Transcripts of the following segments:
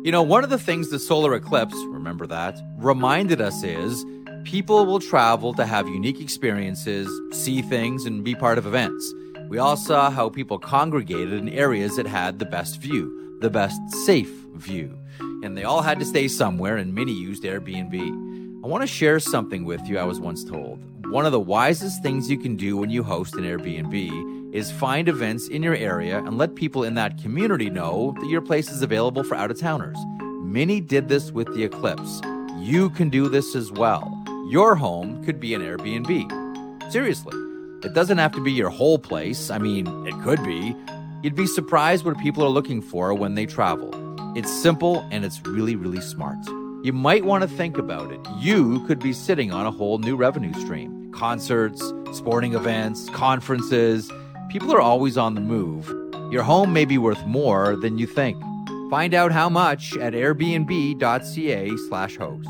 You know, one of the things the solar eclipse, remember that, reminded us is people will travel to have unique experiences, see things, and be part of events. We all saw how people congregated in areas that had the best view, the best safe view. And they all had to stay somewhere, and many used Airbnb. I want to share something with you I was once told. One of the wisest things you can do when you host an Airbnb is find events in your area and let people in that community know that your place is available for out-of-towners. Many did this with the eclipse. You can do this as well. Your home could be an Airbnb. Seriously. It doesn't have to be your whole place. I mean, it could be. You'd be surprised what people are looking for when they travel. It's simple and it's really, really smart. You might want to think about it. You could be sitting on a whole new revenue stream. Concerts, sporting events, conferences. People are always on the move. Your home may be worth more than you think. Find out how much at airbnb.ca/host.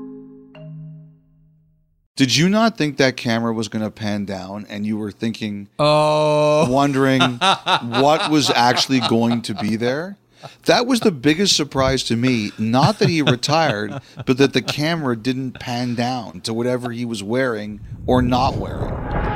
Did you not think that camera was going to pan down and you were thinking, wondering what was actually going to be there? That was the biggest surprise to me. Not that he retired, but that the camera didn't pan down to whatever he was wearing or not wearing.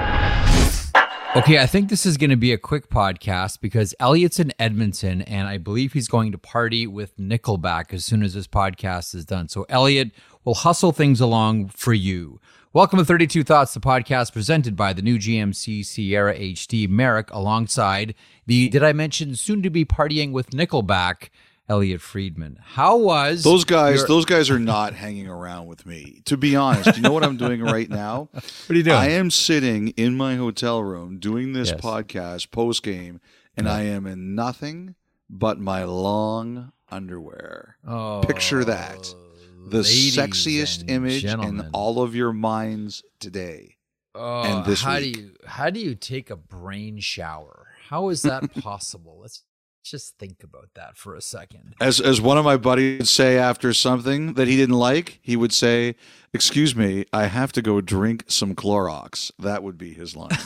Okay, I think this is going to be a quick podcast because Elliott's in Edmonton and I believe he's going to party with Nickelback as soon as this podcast is done. So Elliott will hustle things along for you. Welcome to 32 Thoughts, the podcast presented by the new GMC Sierra HD Merrick alongside the, did I mention, soon-to-be partying with Nickelback, Elliott Friedman. How was... Those guys are not hanging around with me. To be honest, you know what I'm doing right now? What are you doing? I am sitting in my hotel room doing this podcast post-game, and I am in nothing but my long underwear. Oh, picture that. The sexiest image in all of your minds today and this week. How do you take a brain shower? How is that possible? Let's just think about that for a second. As one of my buddies would say after something that he didn't like, he would say, "Excuse me, I have to go drink some Clorox." That would be his line.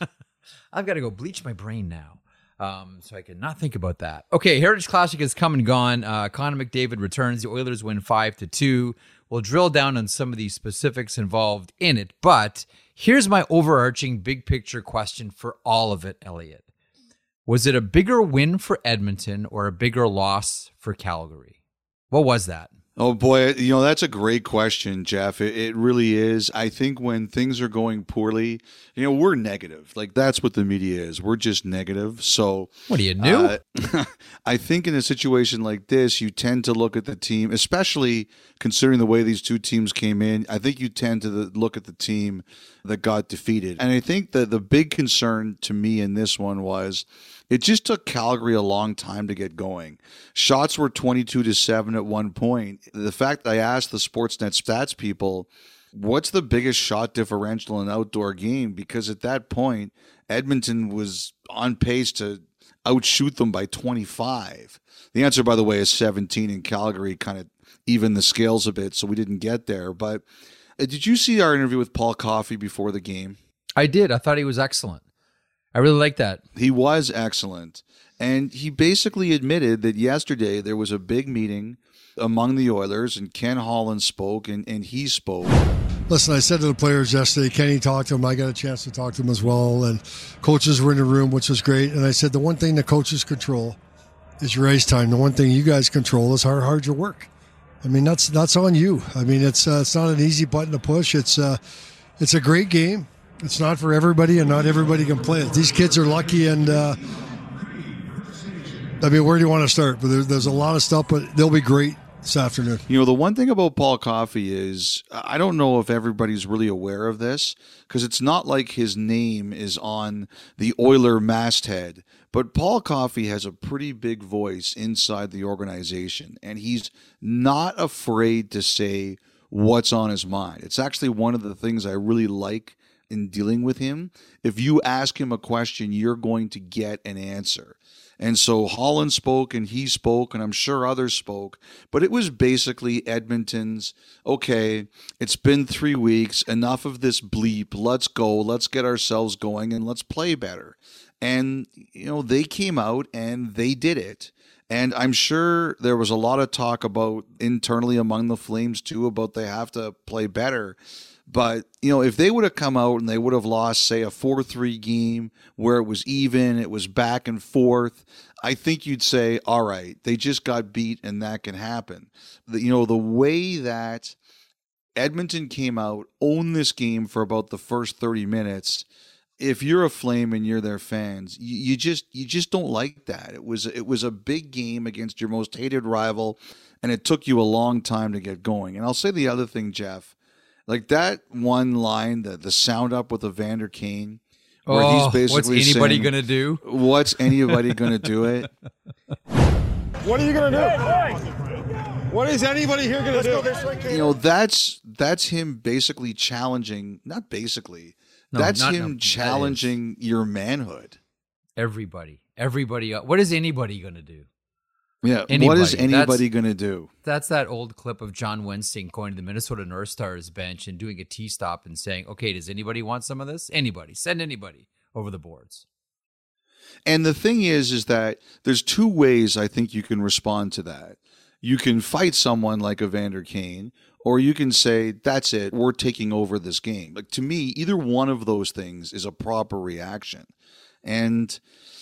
I've got to go bleach my brain now. So I can not think about that. Okay, Heritage Classic has come and gone. Connor McDavid returns. The Oilers win 5-2. We'll drill down on some of the specifics involved in it. But here's my overarching big picture question for all of it, Elliott. Was it a bigger win for Edmonton or a bigger loss for Calgary? What was that? Oh, boy, that's a great question, Jeff. It really is. I think when things are going poorly, we're negative. Like, that's what the media is. We're just negative. So what are you new? I think in a situation like this, you tend to look at the team, especially considering the way these two teams came in. I think you tend to look at the team that got defeated. And I think that the big concern to me in this one was it just took Calgary a long time to get going. Shots were 22-7 at one point. The fact that I asked the Sportsnet stats people, what's the biggest shot differential in an outdoor game? Because at that point, Edmonton was on pace to outshoot them by 25. The answer, by the way, is 17, and Calgary kind of evened the scales a bit, so we didn't get there. But did you see our interview with Paul Coffey before the game? I did. I thought he was excellent. I really like that. He was excellent. And he basically admitted that yesterday there was a big meeting among the Oilers, and Ken Holland spoke, and he spoke. Listen, I said to the players yesterday, Kenny talked to them. I got a chance to talk to them as well. And coaches were in the room, which was great. And I said, the one thing the coaches control is your ice time. The one thing you guys control is how hard you work. I mean, that's on you. I mean, it's not an easy button to push. It's a great game. It's not for everybody, and not everybody can play it. These kids are lucky, and I mean, where do you want to start? But there's a lot of stuff, but they'll be great this afternoon. The one thing about Paul Coffey is, I don't know if everybody's really aware of this, because it's not like his name is on the Oiler masthead, but Paul Coffey has a pretty big voice inside the organization, and he's not afraid to say what's on his mind. It's actually one of the things I really like in dealing with him. If you ask him a question, you're going to get an answer. And so Holland spoke, and he spoke, and I'm sure others spoke, but it was basically Edmonton's, okay, it's been 3 weeks, enough of this bleep, let's go, let's get ourselves going, and let's play better. And, they came out and they did it. And I'm sure there was a lot of talk about internally among the Flames too about they have to play better. But, if they would have come out and they would have lost, say, a 4-3 game where it was even, it was back and forth, I think you'd say, all right, they just got beat and that can happen. The way that Edmonton came out, owned this game for about the first 30 minutes, if you're a Flame and you're their fans, you just don't like that. It was a big game against your most hated rival, and it took you a long time to get going. And I'll say the other thing, Jeff, like that one line, the sound up with Evander Kane, where he's basically what's anybody saying, gonna do? What's anybody gonna do it? What are you gonna do? What is anybody here gonna do? That's him basically challenging. Not basically. Challenging your manhood. Everybody. What is anybody gonna do? Yeah. Anybody. What is anybody going to do? That's that old clip of John Wensting going to the Minnesota North Stars bench and doing a tee stop and saying, okay, does anybody want some of this? Anybody. Send anybody over the boards. And the thing is that there's two ways I think you can respond to that. You can fight someone like Evander Kane, or you can say, that's it, we're taking over this game. Like, to me, either one of those things is a proper reaction. And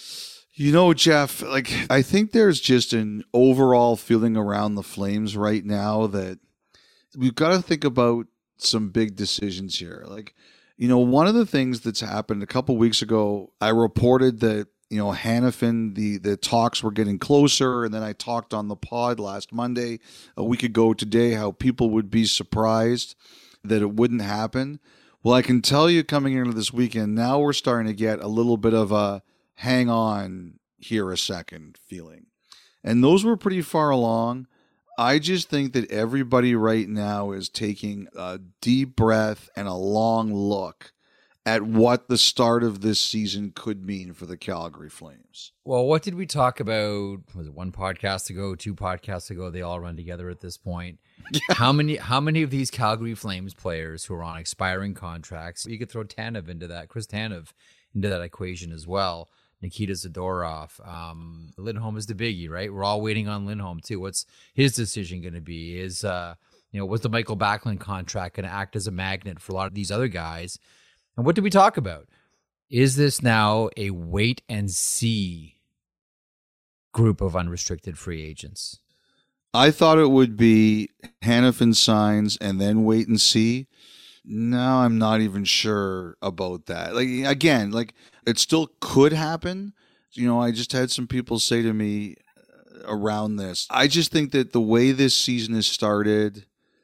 Jeff, like, I think there's just an overall feeling around the Flames right now that we've got to think about some big decisions here. Like, one of the things that's happened a couple weeks ago, I reported that, Hanifin, the talks were getting closer. And then I talked on the pod last Monday, a week ago today, how people would be surprised that it wouldn't happen. Well, I can tell you coming into this weekend, now we're starting to get a little bit of a hang on here a second feeling. And those were pretty far along. I just think that everybody right now is taking a deep breath and a long look at what the start of this season could mean for the Calgary Flames. Well, what did we talk about? Was it one podcast ago, two podcasts ago? They all run together at this point. Yeah. How many of these Calgary Flames players who are on expiring contracts? You could throw Tanev into that, Chris Tanev into that equation as well. Nikita Zadorov. Lindholm is the biggie, right? We're all waiting on Lindholm too. What's his decision going to be? Was the Michael Backlund contract going to act as a magnet for a lot of these other guys? And what did we talk about? Is this now a wait and see group of unrestricted free agents? I thought it would be Hanifin signs and then wait and see. No, I'm not even sure about that. Like, again, it still could happen. I just had some people say to me around this. I just think that the way this season has started,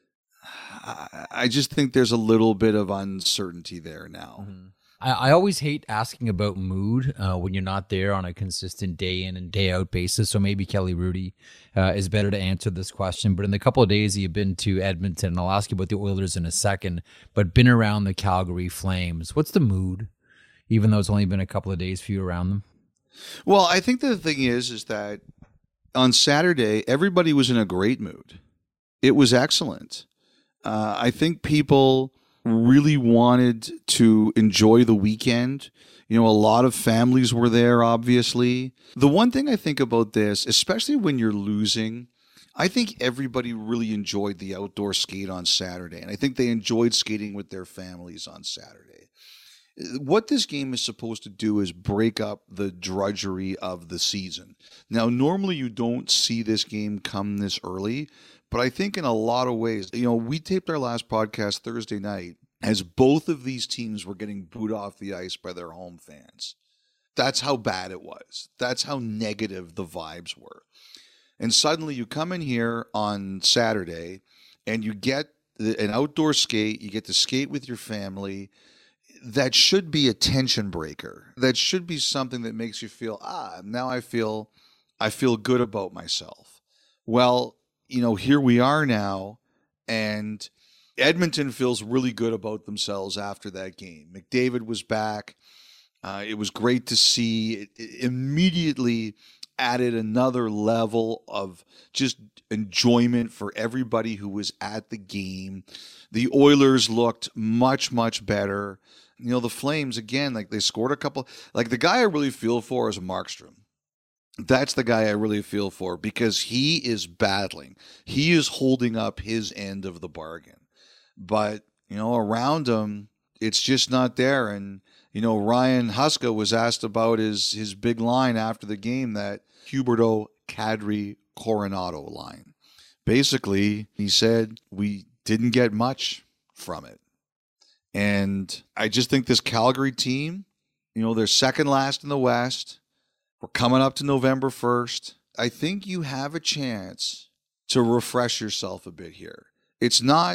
I just think there's a little bit of uncertainty there now. Mm-hmm. I always hate asking about mood when you're not there on a consistent day in and day out basis. So maybe Kelly Rudy is better to answer this question. But in the couple of days you've been to Edmonton, and I'll ask you about the Oilers in a second, but been around the Calgary Flames, what's the mood, even though it's only been a couple of days for you around them? Well, I think the thing is that on Saturday, everybody was in a great mood. It was excellent. I think people really wanted to enjoy the weekend. A lot of families were there, obviously. The one thing I think about this, especially when you're losing, I think everybody really enjoyed the outdoor skate on Saturday. And I think they enjoyed skating with their families on Saturday. What this game is supposed to do is break up the drudgery of the season. Now, normally you don't see this game come this early, but I think in a lot of ways, we taped our last podcast Thursday night as both of these teams were getting booed off the ice by their home fans. That's how bad it was. That's how negative the vibes were. And suddenly you come in here on Saturday and you get an outdoor skate, you get to skate with your family. That should be a tension breaker. That should be something that makes you feel, now I feel good about myself. Well, here we are now, and Edmonton feels really good about themselves after that game. McDavid was back. It was great to see. It immediately added another level of just enjoyment for everybody who was at the game. The Oilers looked much, much better. The Flames, again, they scored a couple. The guy I really feel for is Markstrom. That's the guy I really feel for, because he is battling. He is holding up his end of the bargain. But, around him, it's just not there. And, Ryan Huska was asked about his big line after the game, that Huberdeau, Kadri, Coronado line. Basically, he said we didn't get much from it. And I just think this Calgary team, they're second last in the West. We're coming up to November 1st. I think you have a chance to refresh yourself a bit here. It's not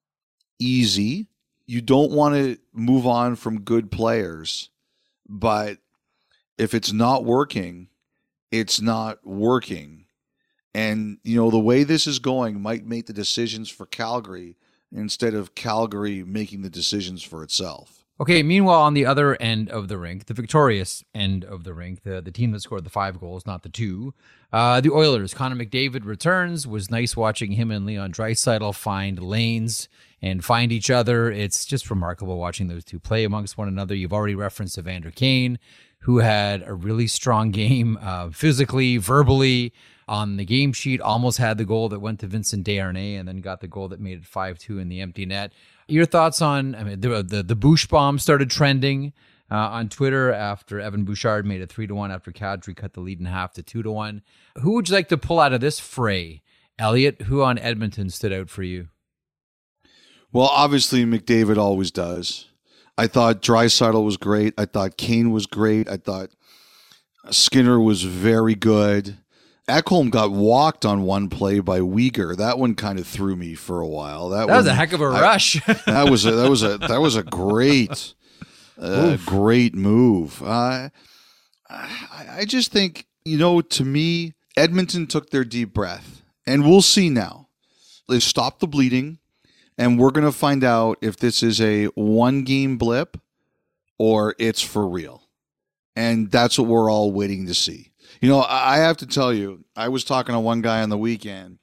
easy. You don't want to move on from good players, but if it's not working, it's not working. And, the way this is going might make the decisions for Calgary instead of Calgary making the decisions for itself. Okay, meanwhile, on the other end of the rink, the victorious end of the rink, the team that scored the 5 goals, not the 2, the Oilers. Connor McDavid returns. Was nice watching him and Leon Draisaitl find lanes and find each other. It's just remarkable watching those two play amongst one another. You've already referenced Evander Kane, who had a really strong game physically, verbally. On the game sheet, almost had the goal that went to Vincent Desharnais and then got the goal that made it 5-2 in the empty net. Your thoughts on, the Bouche bomb started trending on Twitter after Evan Bouchard made it 3-1 after Kadri cut the lead in half to 2-1. Who would you like to pull out of this fray? Elliot, who on Edmonton stood out for you? Well, obviously McDavid always does. I thought Draisaitl was great. I thought Kane was great. I thought Skinner was very good. Ekholm got walked on one play by Uyghur. That one kind of threw me for a while. That was a heck of a rush. That was a great, great move. I just think, to me, Edmonton took their deep breath, and we'll see now. They stopped the bleeding, and we're going to find out if this is a one-game blip or it's for real. And that's what we're all waiting to see. I have to tell you, I was talking to one guy on the weekend,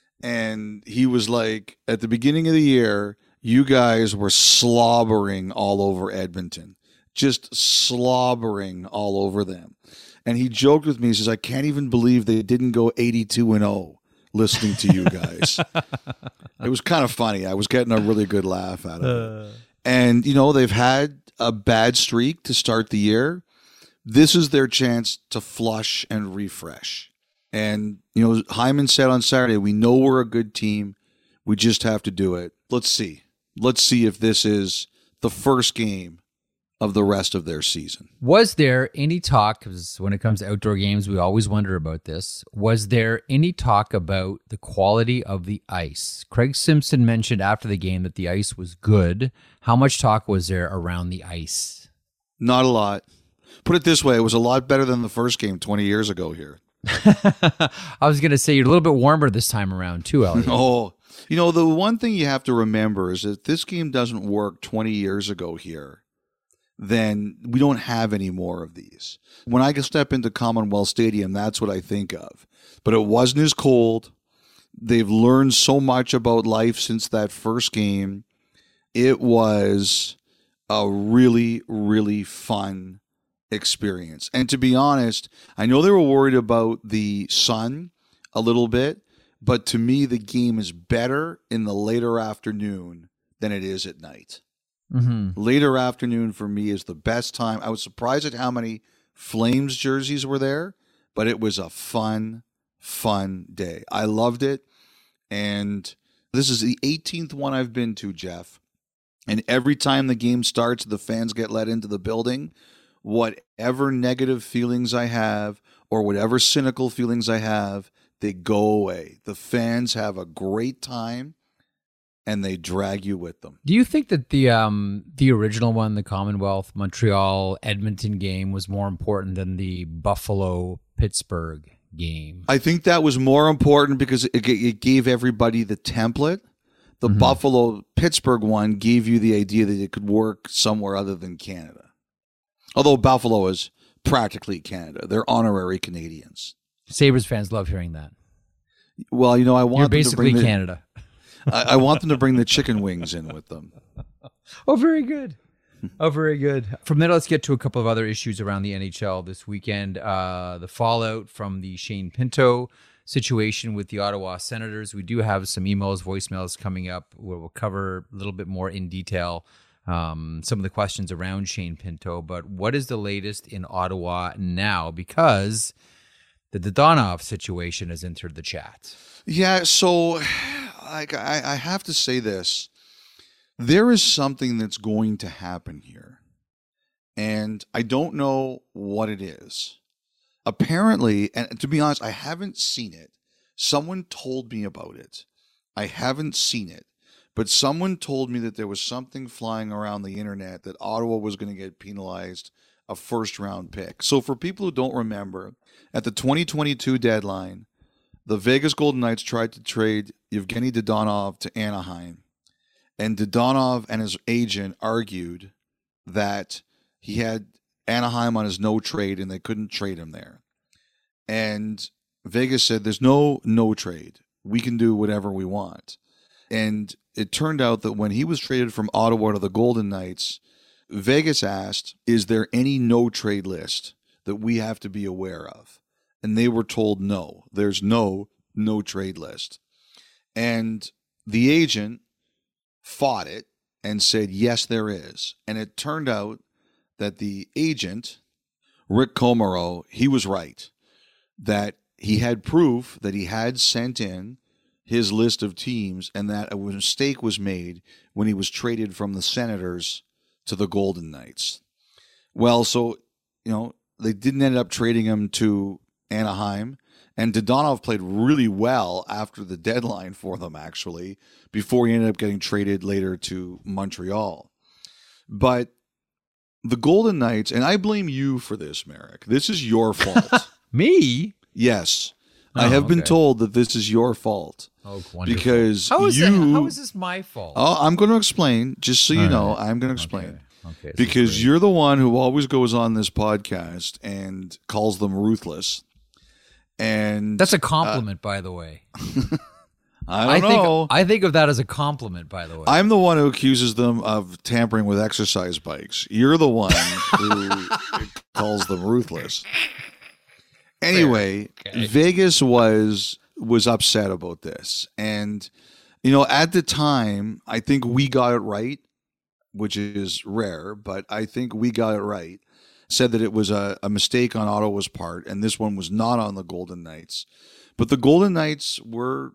and he was like, at the beginning of the year, you guys were slobbering all over Edmonton, just slobbering all over them. And he joked with me, he says, I can't even believe they didn't go 82-0 listening to you guys. It was kind of funny. I was getting a really good laugh out of it. And, they've had a bad streak to start the year. This is their chance to flush and refresh. And, Hyman said on Saturday, we know we're a good team. We just have to do it. Let's see. Let's see if this is the first game of the rest of their season. Was there any talk, because when it comes to outdoor games, we always wonder about this, was there any talk about the quality of the ice? Craig Simpson mentioned after the game that the ice was good. How much talk was there around the ice? Not a lot. Put it this way, it was a lot better than the first game 20 years ago here. I was going to say you're a little bit warmer this time around too, Elliot. Oh, the one thing you have to remember is that this game doesn't work 20 years ago here, then we don't have any more of these. When I step into Commonwealth Stadium, that's what I think of. But it wasn't as cold. They've learned so much about life since that first game. It was a really, really fun experience. And to be honest, I know they were worried about the sun a little bit, but to me, the game is better in the later afternoon than it is at night. Mm-hmm. Later afternoon for me is the best time. I was surprised at how many Flames jerseys were there, but it was a fun day. I loved it. And this is the 18th one I've been to, Jeff. And every time the game starts, the fans get let into the building. Whatever negative feelings I have or whatever cynical feelings I have, they go away. The fans have a great time and they drag you with them. Do you think that the original one, the Commonwealth Montreal Edmonton game, was more important than the Buffalo Pittsburgh game? I think that was more important because it gave everybody the template. The Buffalo Pittsburgh one gave you the idea that it could work somewhere other than Canada. Although Buffalo is practically Canada. They're honorary Canadians. Sabres fans love hearing that. Well, I want You're them basically to bring Canada. I want them to bring the chicken wings in with them. Oh, very good. Oh, very good. From there, let's get to a couple of other issues around the NHL this weekend. The fallout from the Shane Pinto situation with the Ottawa Senators. We do have some emails, voicemails coming up where we'll cover a little bit more in detail some of the questions around Shane Pinto. But what is the latest in Ottawa now? Because the Dodonov situation has entered the chat. Yeah, so I have to say this. There is something that's going to happen here, and I don't know what it is. Apparently, and to be honest, I haven't seen it. Someone told me about it. I haven't seen it, but someone told me that there was something flying around the internet that Ottawa was going to get penalized a first-round pick. So for people who don't remember, at the 2022 deadline, the Vegas Golden Knights tried to trade Evgeny Dodonov to Anaheim. And Dodonov and his agent argued that he had Anaheim on his no trade and they couldn't trade him there. And Vegas said, there's no trade. We can do whatever we want. And it turned out that when he was traded from Ottawa to the Golden Knights, Vegas asked, is there any no trade list that we have to be aware of? And they were told no, there's no trade list. And the agent fought it and said, yes, there is. And it turned out that the agent, Rick Comoro, he was right, that he had proof that he had sent in his list of teams and that a mistake was made when he was traded from the Senators to the Golden Knights. Well, so, they didn't end up trading him to Anaheim. And Dodonov played really well after the deadline for them, actually, before he ended up getting traded later to Montreal. But the Golden Knights, and I blame you for this, Merrick. This is your fault. Me? Yes. I have been told that this is your fault. Oh, wonderful. Because how is this my fault? Oh, I'm going to explain. Just so you know, I'm going to explain. Okay, because you're the one who always goes on this podcast and calls them ruthless. And that's a compliment, by the way. I don't know. I think of that as a compliment, by the way. I'm the one who accuses them of tampering with exercise bikes. You're the one who calls them ruthless. Anyway, okay. Vegas was upset about this. And, at the time, I think we got it right, which is rare, but I think we got it right. Said that it was a mistake on Ottawa's part, and this one was not on the Golden Knights. But the Golden Knights were,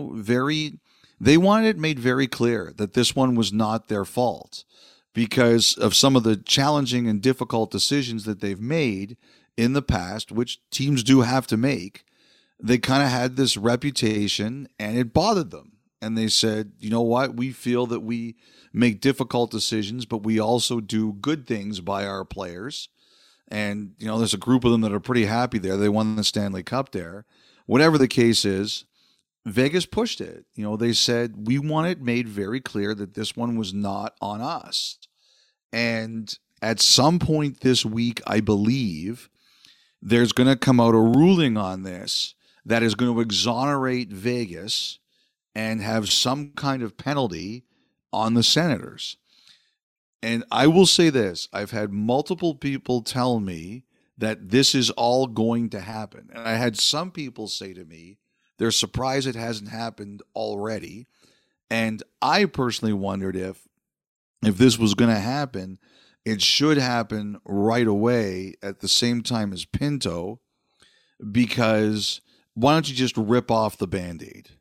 they wanted it made very clear that this one was not their fault because of some of the challenging and difficult decisions that they've made in the past, which teams do have to make. They kind of had this reputation, and it bothered them. And they said, you know what, we feel that we make difficult decisions, but we also do good things by our players. And, there's a group of them that are pretty happy there. They won the Stanley Cup there. Whatever the case is, Vegas pushed it. They said, we want it made very clear that this one was not on us. And at some point this week, I believe, there's going to come out a ruling on this that is going to exonerate Vegas and have some kind of penalty on the Senators. And I will say this, I've had multiple people tell me that this is all going to happen. And I had some people say to me, they're surprised it hasn't happened already. And I personally wondered if this was going to happen, it should happen right away at the same time as Pinto, because why don't you just rip off the Band-Aid?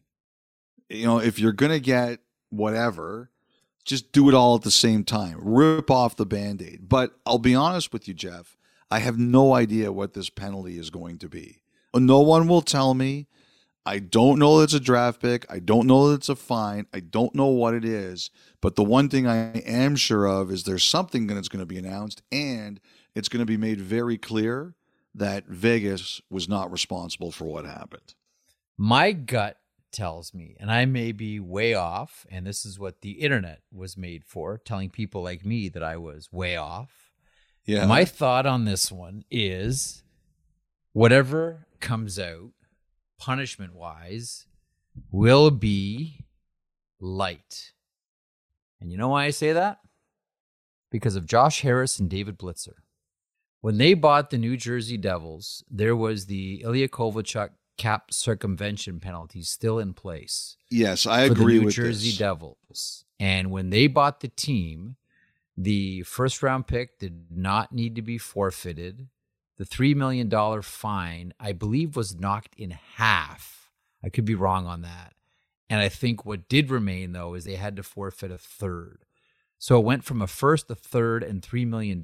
If you're going to get whatever, just do it all at the same time. Rip off the Band-Aid. But I'll be honest with you, Jeff, I have no idea what this penalty is going to be. No one will tell me. I don't know that it's a draft pick. I don't know that it's a fine. I don't know what it is. But the one thing I am sure of is there's something that's going to be announced, and it's going to be made very clear that Vegas was not responsible for what happened. My gut tells me, and I may be way off, and this is what the internet was made for, telling people like me that I was way off. Yeah. My thought on this one is whatever comes out punishment-wise will be light. And you know why I say that? because of Josh Harris and David Blitzer. When they bought the New Jersey Devils, there was the Ilya Kovalchuk cap circumvention penalty still in place. Yes, I agree with the New Jersey this. Devils. And when they bought the team, the first round pick did not need to be forfeited. The $3 million fine, I believe, was knocked in half. I could be wrong on that. And I think what did remain, though, is they had to forfeit a third. So it went from a first, a third, and $3 million,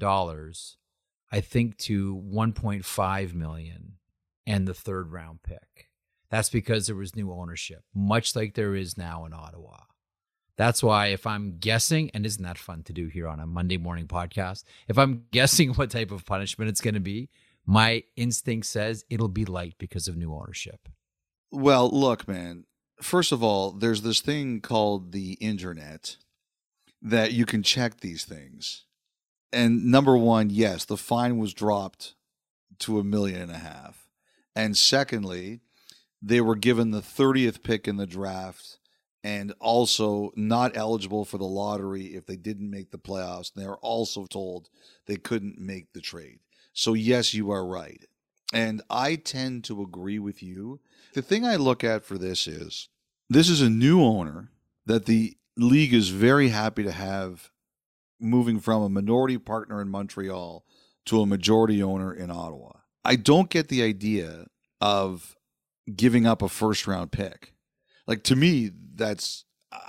I think, to $1.5 million and the third round pick. That's because there was new ownership, much like there is now in Ottawa. That's why if I'm guessing, and isn't that fun to do here on a Monday morning podcast, if I'm guessing what type of punishment it's going to be, my instinct says it'll be light because of new ownership. Well, look, man, first of all, there's this thing called the internet that you can check these things. And number one, yes, the fine was dropped to $1.5 million. And secondly, they were given the 30th pick in the draft and also not eligible for the lottery if they didn't make the playoffs. And they were also told they couldn't make the trade. So yes, you are right. And I tend to agree with you. The thing I look at for this is a new owner that the league is very happy to have moving from a minority partner in Montreal to a majority owner in Ottawa. I don't get the idea of giving up a first round pick. Like, to me, that's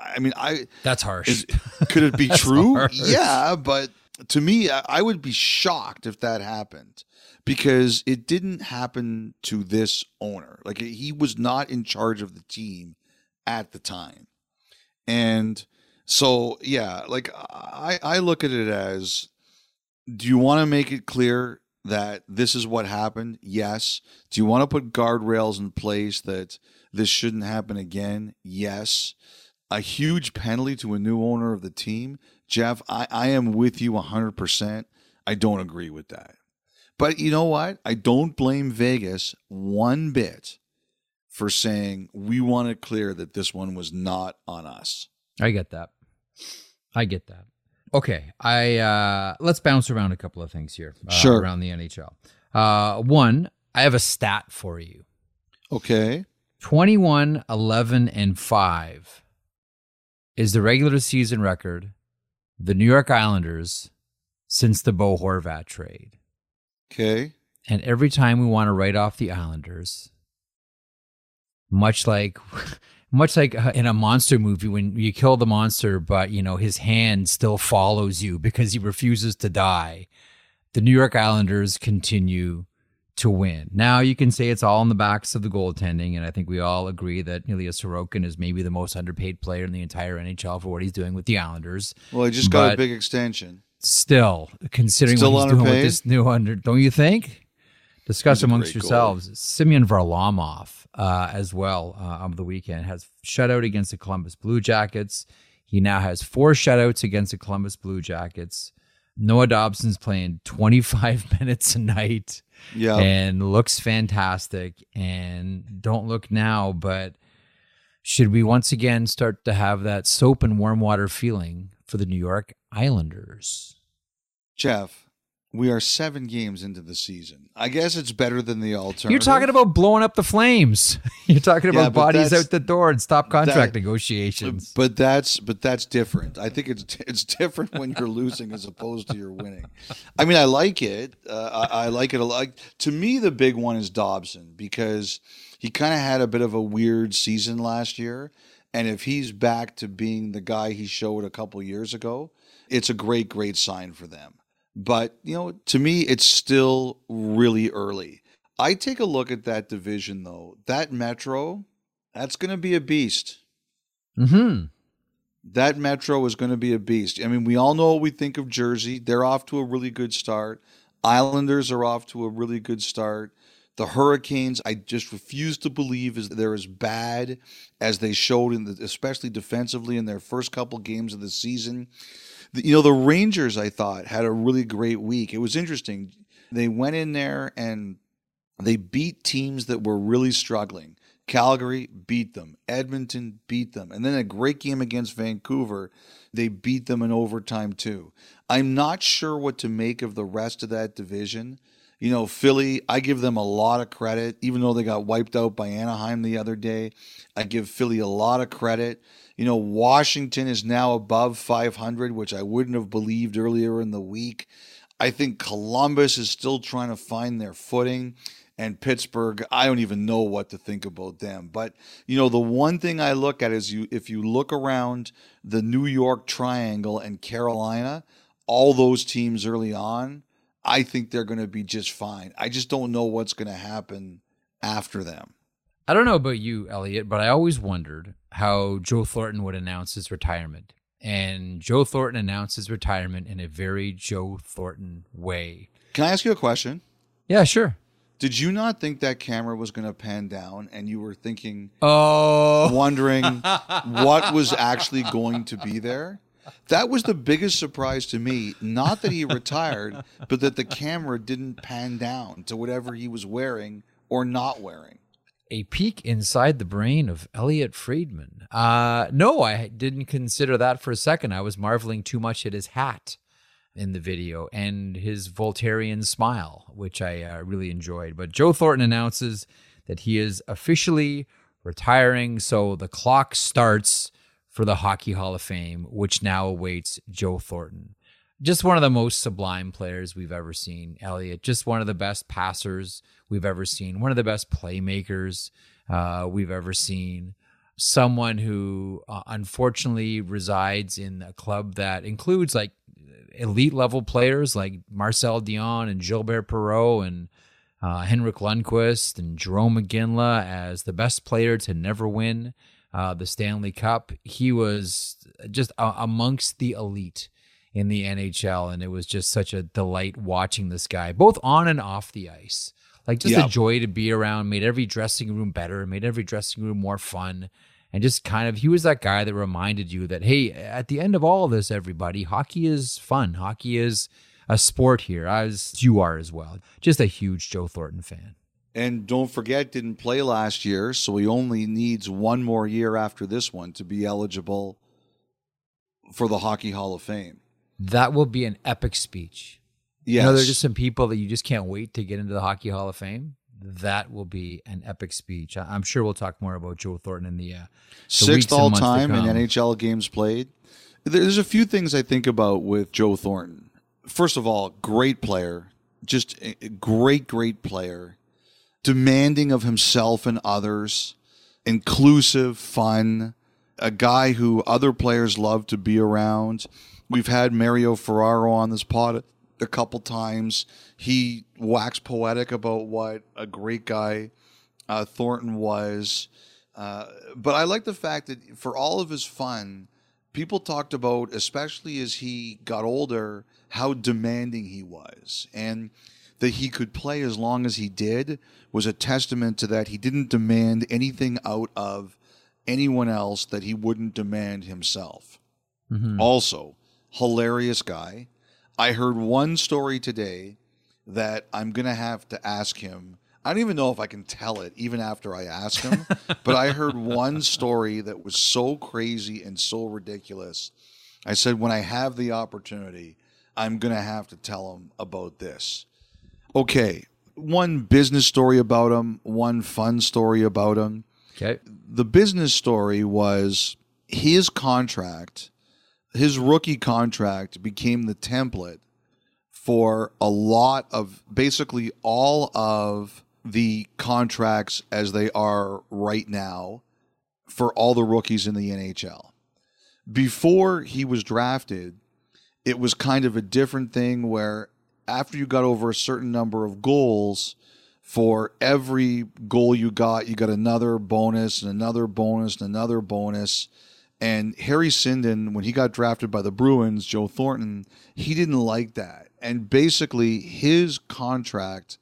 harsh. Could it be true? Harsh. Yeah, but to me, I would be shocked if that happened because it didn't happen to this owner. Like, he was not in charge of the team at the time. And so, yeah, like I look at it as, do you want to make it clear that this is what happened? Yes. Do you want to put guardrails in place that this shouldn't happen again? Yes. A huge penalty to a new owner of the team? Jeff, I am with you 100%. I don't agree with that. But you know what? I don't blame Vegas one bit for saying we want it clear that this one was not on us. I get that. Okay, let's bounce around a couple of things here Sure. around the NHL. One, I have a stat for you. Okay. 21, 11, and 5 is the regular season record of the New York Islanders since the Bo Horvat trade. Okay. And every time we want to write off the Islanders, much like in a monster movie when you kill the monster, but his hand still follows you because he refuses to die, the New York Islanders continue to win. Now you can say it's all on the backs of the goaltending, and I think we all agree that Ilya Sorokin is maybe the most underpaid player in the entire NHL for what he's doing with the Islanders. Well, he just got a big extension. Still, considering Still what he's underpaid? doing with this new under, don't you think? Discuss He's a amongst great yourselves. Simeon Varlamov as well on the weekend has shutout against the Columbus Blue Jackets. He now has 4 shutouts against the Columbus Blue Jackets. Noah Dobson's playing 25 minutes a night and looks fantastic. And don't look now, but should we once again start to have that soap and warm water feeling for the New York Islanders? Jeff, we are 7 games into the season. I guess it's better than the alternative. You're talking about blowing up the Flames. You're talking about but bodies that's- out the door and stop contract negotiations. But that's different. I think it's different when you're losing as opposed to you're winning. I mean, I like it. I like it a lot. To me, the big one is Dobson because he kind of had a bit of a weird season last year. And if he's back to being the guy he showed a couple years ago, it's a great, great sign for them. But, to me, it's still really early. I take a look at that division, though. That Metro, that's going to be a beast. Mm-hmm. That Metro is going to be a beast. I mean, we all know what we think of Jersey. They're off to a really good start. Islanders are off to a really good start. The Hurricanes, I just refuse to believe they're as bad as they showed, especially defensively in their first couple games of the season. The Rangers, I thought, had a really great week. It was interesting. They went in there and they beat teams that were really struggling. Calgary beat them. Edmonton beat them. And then a great game against Vancouver. They beat them in overtime too. I'm not sure what to make of the rest of that division. You know, Philly, I give them a lot of credit, even though they got wiped out by Anaheim the other day. I give Philly a lot of credit. You know, Washington is now above 500, which I wouldn't have believed earlier in the week. I think Columbus is still trying to find their footing. And Pittsburgh, I don't even know what to think about them. But, you know, the one thing I look at is if you look around the New York Triangle and Carolina, all those teams early on, I think they're going to be just fine. I just don't know what's going to happen after them. I don't know about you, Elliot, but I always wondered how Joe Thornton would announce his retirement. And Joe Thornton announced his retirement in a very Joe Thornton way. Can I ask you a question? Yeah, sure. Did you not think that camera was going to pan down and you were thinking, Oh, wondering what was actually going to be there? That was the biggest surprise to me. Not that he retired, but that the camera didn't pan down to whatever he was wearing or not wearing. a peek inside the brain of Elliot Friedman. No, I didn't consider that for a second. I was marveling too much at his hat in the video and his Voltairean smile, which I really enjoyed. But Joe Thornton announces that he is officially retiring, so the clock starts for the Hockey Hall of Fame, which now awaits Joe Thornton. Just one of the most sublime players we've ever seen, Elliot. Just one of the best passers we've ever seen. One of the best playmakers we've ever seen. Someone who unfortunately resides in a club that includes like elite level players like Marcel Dion and Gilbert Perreault and Henrik Lundqvist and Jerome McGinley as the best player to never win the Stanley Cup. He was just amongst the elite in the NHL, and it was just such a delight watching this guy, both on and off the ice. Like just a joy to be around, made every dressing room better, made every dressing room more fun. And just kind of, he was that guy that reminded you that, hey, at the end of all of this, everybody, hockey is fun. Hockey is a sport here, as you are as well. Just a huge Joe Thornton fan. And don't forget, didn't play last year, so he only needs one more year after this one to be eligible for the Hockey Hall of Fame. That will be an epic speech. Yes. You know, there's just some people that you just can't wait to get into the Hockey Hall of Fame. That will be an epic speech. I'm sure we'll talk more about Joe Thornton in the sixth all-time in NHL games played. There's a few things I think about with Joe Thornton. First of all, great player, just a great player, demanding of himself and others, inclusive, fun, a guy who other players love to be around. We've had Mario Ferraro on this pod a couple times. He waxed poetic about what a great guy Thornton was. But I like the fact that for all of his fun, people talked about, especially as he got older, how demanding he was. And that he could play as long as he did was a testament to that. He didn't demand anything out of anyone else that he wouldn't demand himself. Mm-hmm. Also, hilarious guy. I heard one story today that I'm going to have to ask him. I don't even know if I can tell it even after I ask him, but I heard one story that was so crazy and so ridiculous. I said, when I have the opportunity, I'm going to have to tell him about this. Okay, one business story about him, one fun story about him. Okay. The business story was his contract. His rookie contract became the template for a lot of, basically all of the contracts as they are right now for all the rookies in the NHL. Before he was drafted, it was kind of a different thing where after you got over a certain number of goals, for every goal you got another bonus and another bonus and another bonus. And Harry Sinden, when he got drafted by the Bruins, Joe Thornton, he didn't like that. And basically his contract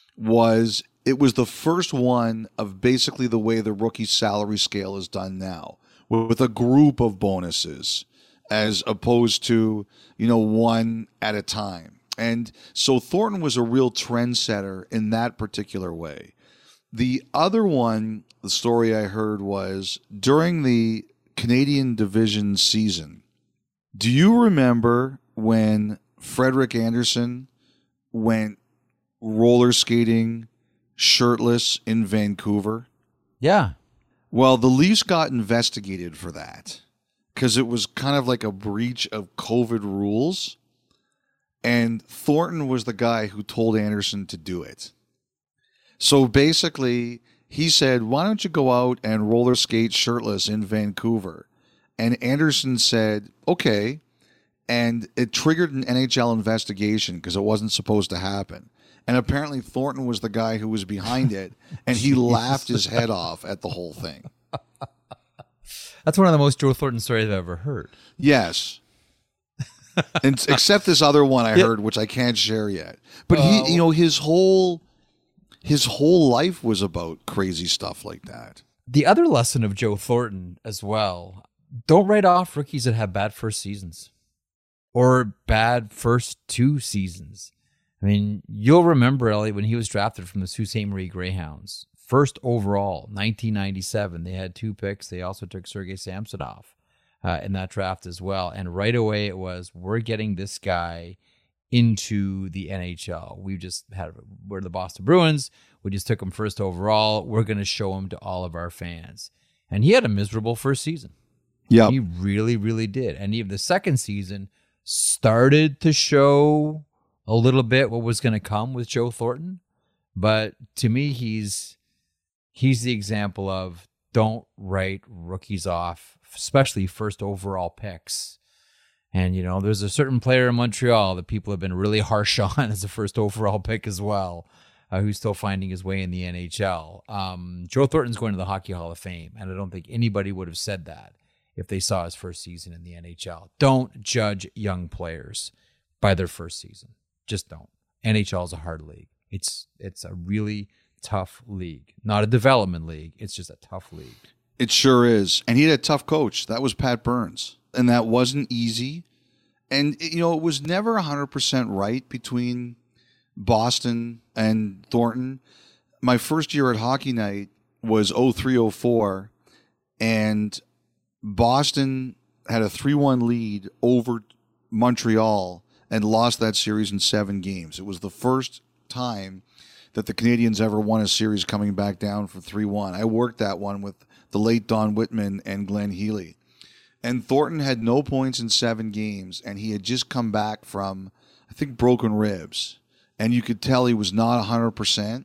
was the first one of basically the way the rookie salary scale is done now, with a group of bonuses as opposed to, one at a time. And so Thornton was a real trendsetter in that particular way. The other one the story I heard was during the Canadian Division season. Do you remember when Frederik Andersen went roller skating shirtless in Vancouver? Yeah. Well, the Leafs got investigated for that because it was kind of like a breach of COVID rules. And Thornton was the guy who told Andersen to do it. So basically, he said, why don't you go out and roller skate shirtless in Vancouver? And Andersen said, okay. And it triggered an NHL investigation because it wasn't supposed to happen. And apparently Thornton was the guy who was behind it, and he laughed his head off at the whole thing. That's one of the most Joe Thornton stories I've ever heard. Yes. And except this other one I heard, which I can't share yet. But he, his whole life was about crazy stuff like that. The other lesson of Joe Thornton as well, don't write off rookies that have bad first seasons or bad first 2 seasons. I mean, you'll remember, Elliot, when he was drafted from the Sault Ste. Marie Greyhounds, first overall, 1997. They had 2 picks. They also took Sergei Samsonov in that draft as well. And right away it was, we're getting this guy into the NHL. We're the Boston Bruins. We just took him first overall. We're going to show him to all of our fans. And he had a miserable first season. Yeah, he really, really did. And even the second season started to show a little bit what was going to come with Joe Thornton. But to me, he's the example of don't write rookies off, especially first overall picks. And, there's a certain player in Montreal that people have been really harsh on as a first overall pick as well, who's still finding his way in the NHL. Joe Thornton's going to the Hockey Hall of Fame, and I don't think anybody would have said that if they saw his first season in the NHL. Don't judge young players by their first season. Just don't. NHL is a hard league. It's a really tough league. Not a development league. It's just a tough league. It sure is. And he had a tough coach. That was Pat Burns. And that wasn't easy. And, it was never 100% right between Boston and Thornton. My first year at Hockey Night was 03-04, and Boston had a 3-1 lead over Montreal and lost that series in 7 games. It was the first time that the Canadians ever won a series coming back down from 3-1. I worked that one with the late Don Whitman and Glenn Healy. And Thornton had no points in 7 games, and he had just come back from, I think, broken ribs. And you could tell he was not 100%.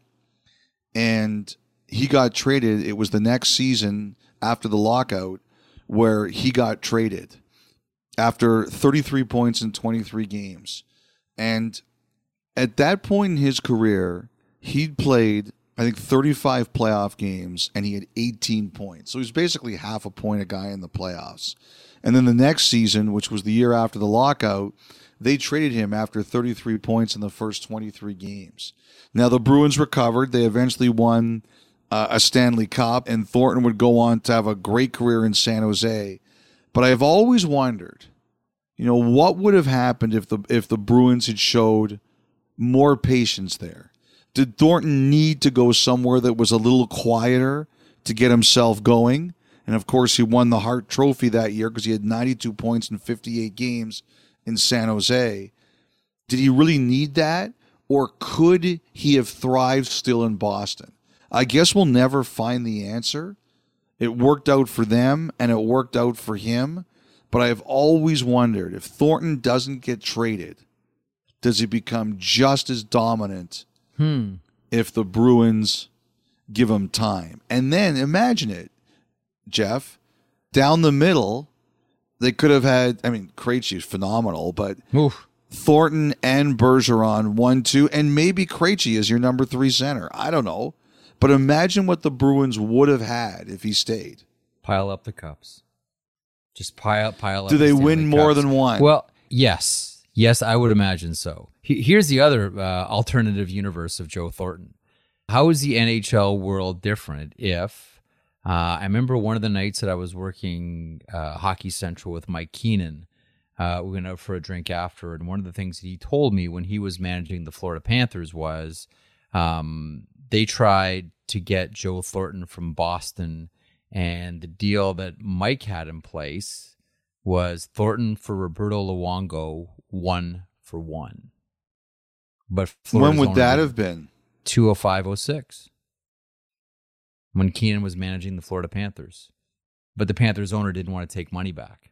And he got traded. It was the next season after the lockout where he got traded after 33 points in 23 games. And at that point in his career, he'd played, I think, 35 playoff games, and he had 18 points. So he was basically half a point a guy in the playoffs. And then the next season, which was the year after the lockout, they traded him after 33 points in the first 23 games. Now, the Bruins recovered. They eventually won a Stanley Cup, and Thornton would go on to have a great career in San Jose. But I've always wondered, what would have happened if the Bruins had showed more patience there? Did Thornton need to go somewhere that was a little quieter to get himself going? And, of course, he won the Hart Trophy that year because he had 92 points in 58 games in San Jose. Did he really need that? Or could he have thrived still in Boston? I guess we'll never find the answer. It worked out for them, and it worked out for him. But I've always wondered, if Thornton doesn't get traded, does he become just as dominant if the Bruins give him time? And then imagine it, Jeff, down the middle, they could have had, Krejci's phenomenal, but Thornton and Bergeron 1-2, and maybe Krejci is your number 3 center. I don't know. But imagine what the Bruins would have had if he stayed. Pile up the cups. Just pile up. Do they win more than one? Well, yes. Yes, I would imagine so. Here's the other alternative universe of Joe Thornton. How is the NHL world different if, I remember one of the nights that I was working Hockey Central with Mike Keenan, we went out for a drink after, and one of the things that he told me when he was managing the Florida Panthers was they tried to get Joe Thornton from Boston, and the deal that Mike had in place was Thornton for Roberto Luongo, 1-for-1. But Florida's when would that have been? 205-06, when Keenan was managing the Florida Panthers. But the Panthers owner didn't want to take money back.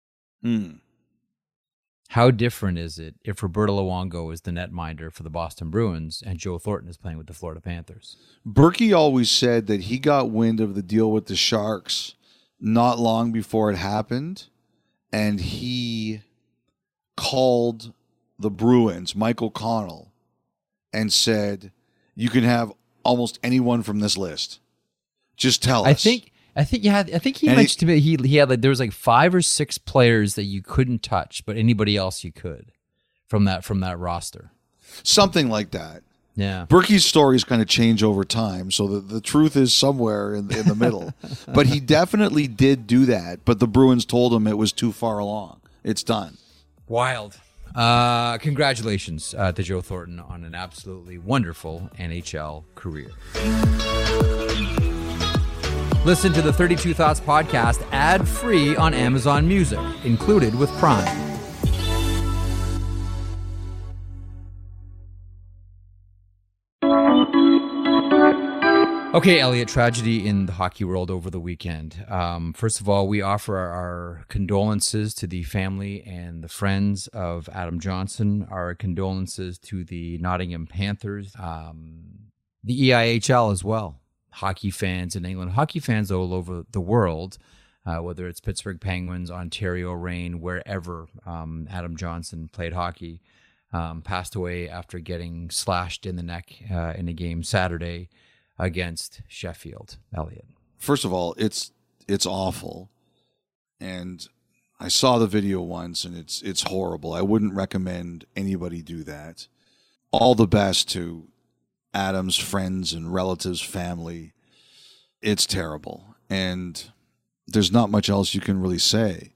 How different is it if Roberto Luongo is the netminder for the Boston Bruins and Joe Thornton is playing with the Florida Panthers? Berkey always said that he got wind of the deal with the Sharks not long before it happened, and he called the Bruins, Mike O'Connell, and said, "You can have almost anyone from this list. Just tell us." I think he mentioned to me he had there was 5 or 6 players that you couldn't touch, but anybody else you could from that roster. Something like that. Yeah. Berkey's stories kind of change over time, so the truth is somewhere in the middle. But he definitely did do that, but the Bruins told him it was too far along. It's done. Wild. Congratulations to Joe Thornton on an absolutely wonderful NHL career. Listen to the 32 Thoughts podcast ad-free on Amazon Music, included with Prime. Okay, Elliot, tragedy in the hockey world over the weekend. First of all, we offer our condolences to the family and the friends of Adam Johnson, our condolences to the Nottingham Panthers, the EIHL as well. Hockey fans in England, hockey fans all over the world, whether it's Pittsburgh Penguins, Ontario Reign, wherever Adam Johnson played hockey, passed away after getting slashed in the neck in a game Saturday against Sheffield. Elliot. First of all, it's awful, and I saw the video once, and it's horrible. I wouldn't recommend anybody do that. All the best to Adam's friends and relatives, family. It's terrible, and there's not much else you can really say.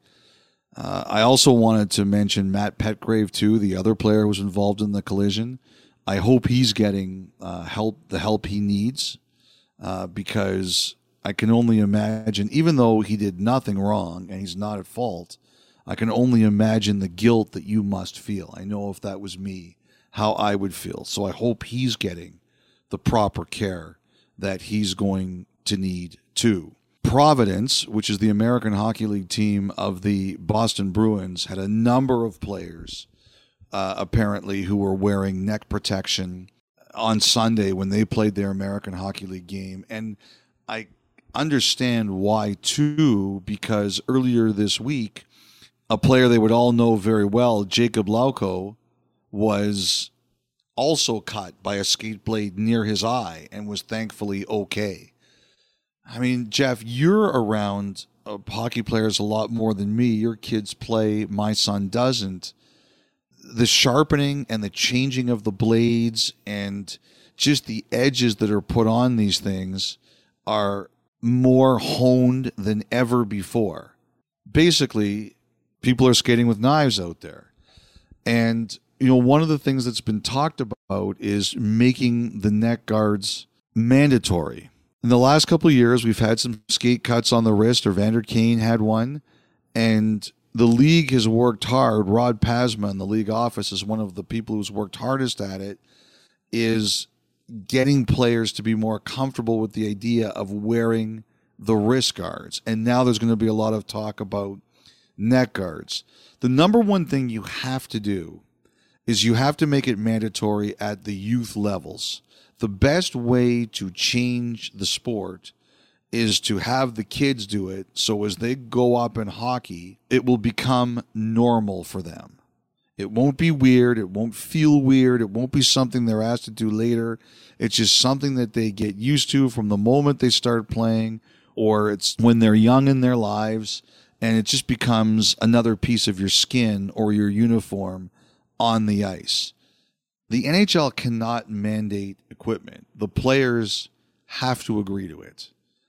I also wanted to mention Matt Petgrave, too, the other player who was involved in the collision. I hope he's getting the help he needs, because I can only imagine, even though he did nothing wrong and he's not at fault, I can only imagine the guilt that you must feel. I know if that was me, how I would feel. So I hope he's getting the proper care that he's going to need too. Providence, which is the American Hockey League team of the Boston Bruins, had a number of players apparently who were wearing neck protection on Sunday when they played their American Hockey League game. And I understand why too, because earlier this week, a player they would all know very well, Jacob Lauko, was also cut by a skate blade near his eye and was thankfully okay. I mean, Jeff, you're around hockey players a lot more than me. Your kids play, my son doesn't. The sharpening and the changing of the blades and just the edges that are put on these things are more honed than ever before. Basically, people are skating with knives out there. And one of the things that's been talked about is making the neck guards mandatory. In the last couple of years, we've had some skate cuts on the wrist, or Vander Kane had one, and the league has worked hard. Rod Pasma in the league office is one of the people who's worked hardest at it, is getting players to be more comfortable with the idea of wearing the wrist guards. And now there's going to be a lot of talk about neck guards. The number one thing you have to do is you have to make it mandatory at the youth levels. The best way to change the sport is to have the kids do it, so as they go up in hockey, it will become normal for them. It won't be weird. It won't feel weird. It won't be something they're asked to do later. It's just something that they get used to from the moment they start playing, or it's when they're young in their lives, and it just becomes another piece of your skin or your uniform on the ice. The NHL cannot mandate equipment. The players have to agree to it.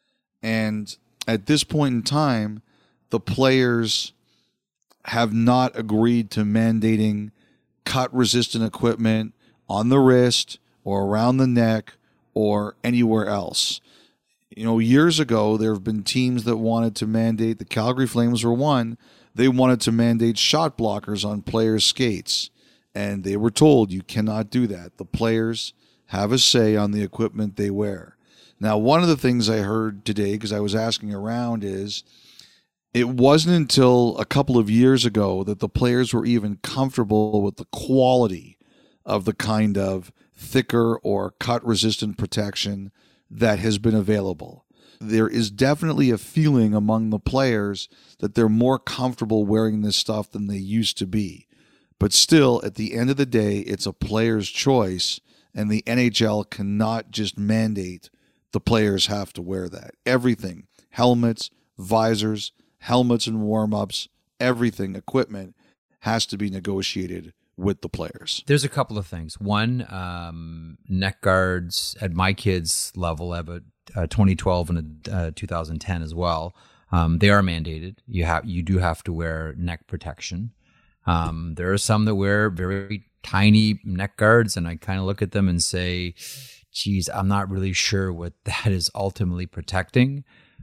And at this point in time, the players have not agreed to mandating cut-resistant equipment on the wrist or around the neck or anywhere else. Years ago, there have been teams that wanted to mandate, the Calgary Flames were one, they wanted to mandate shot blockers on players' skates. And they were told you cannot do that. The players have a say on the equipment they wear. Now, one of the things I heard today, because I was asking around, is it wasn't until a couple of years ago that the players were even comfortable with the quality of the kind of thicker or cut-resistant protection that has been available. There is definitely a feeling among the players that they're more comfortable wearing this stuff than they used to be. But still, at the end of the day, it's a player's choice, and the NHL cannot just mandate the players have to wear that. Everything, helmets, visors, helmets and warm-ups, everything, equipment, has to be negotiated with the players. There's a couple of things. One, neck guards at my kids' level, I have a 2012 and a 2010 as well. They are mandated. You do have to wear neck protection. There are some that wear very tiny neck guards, and I kind of look at them and say, geez, I'm not really sure what that is ultimately protecting.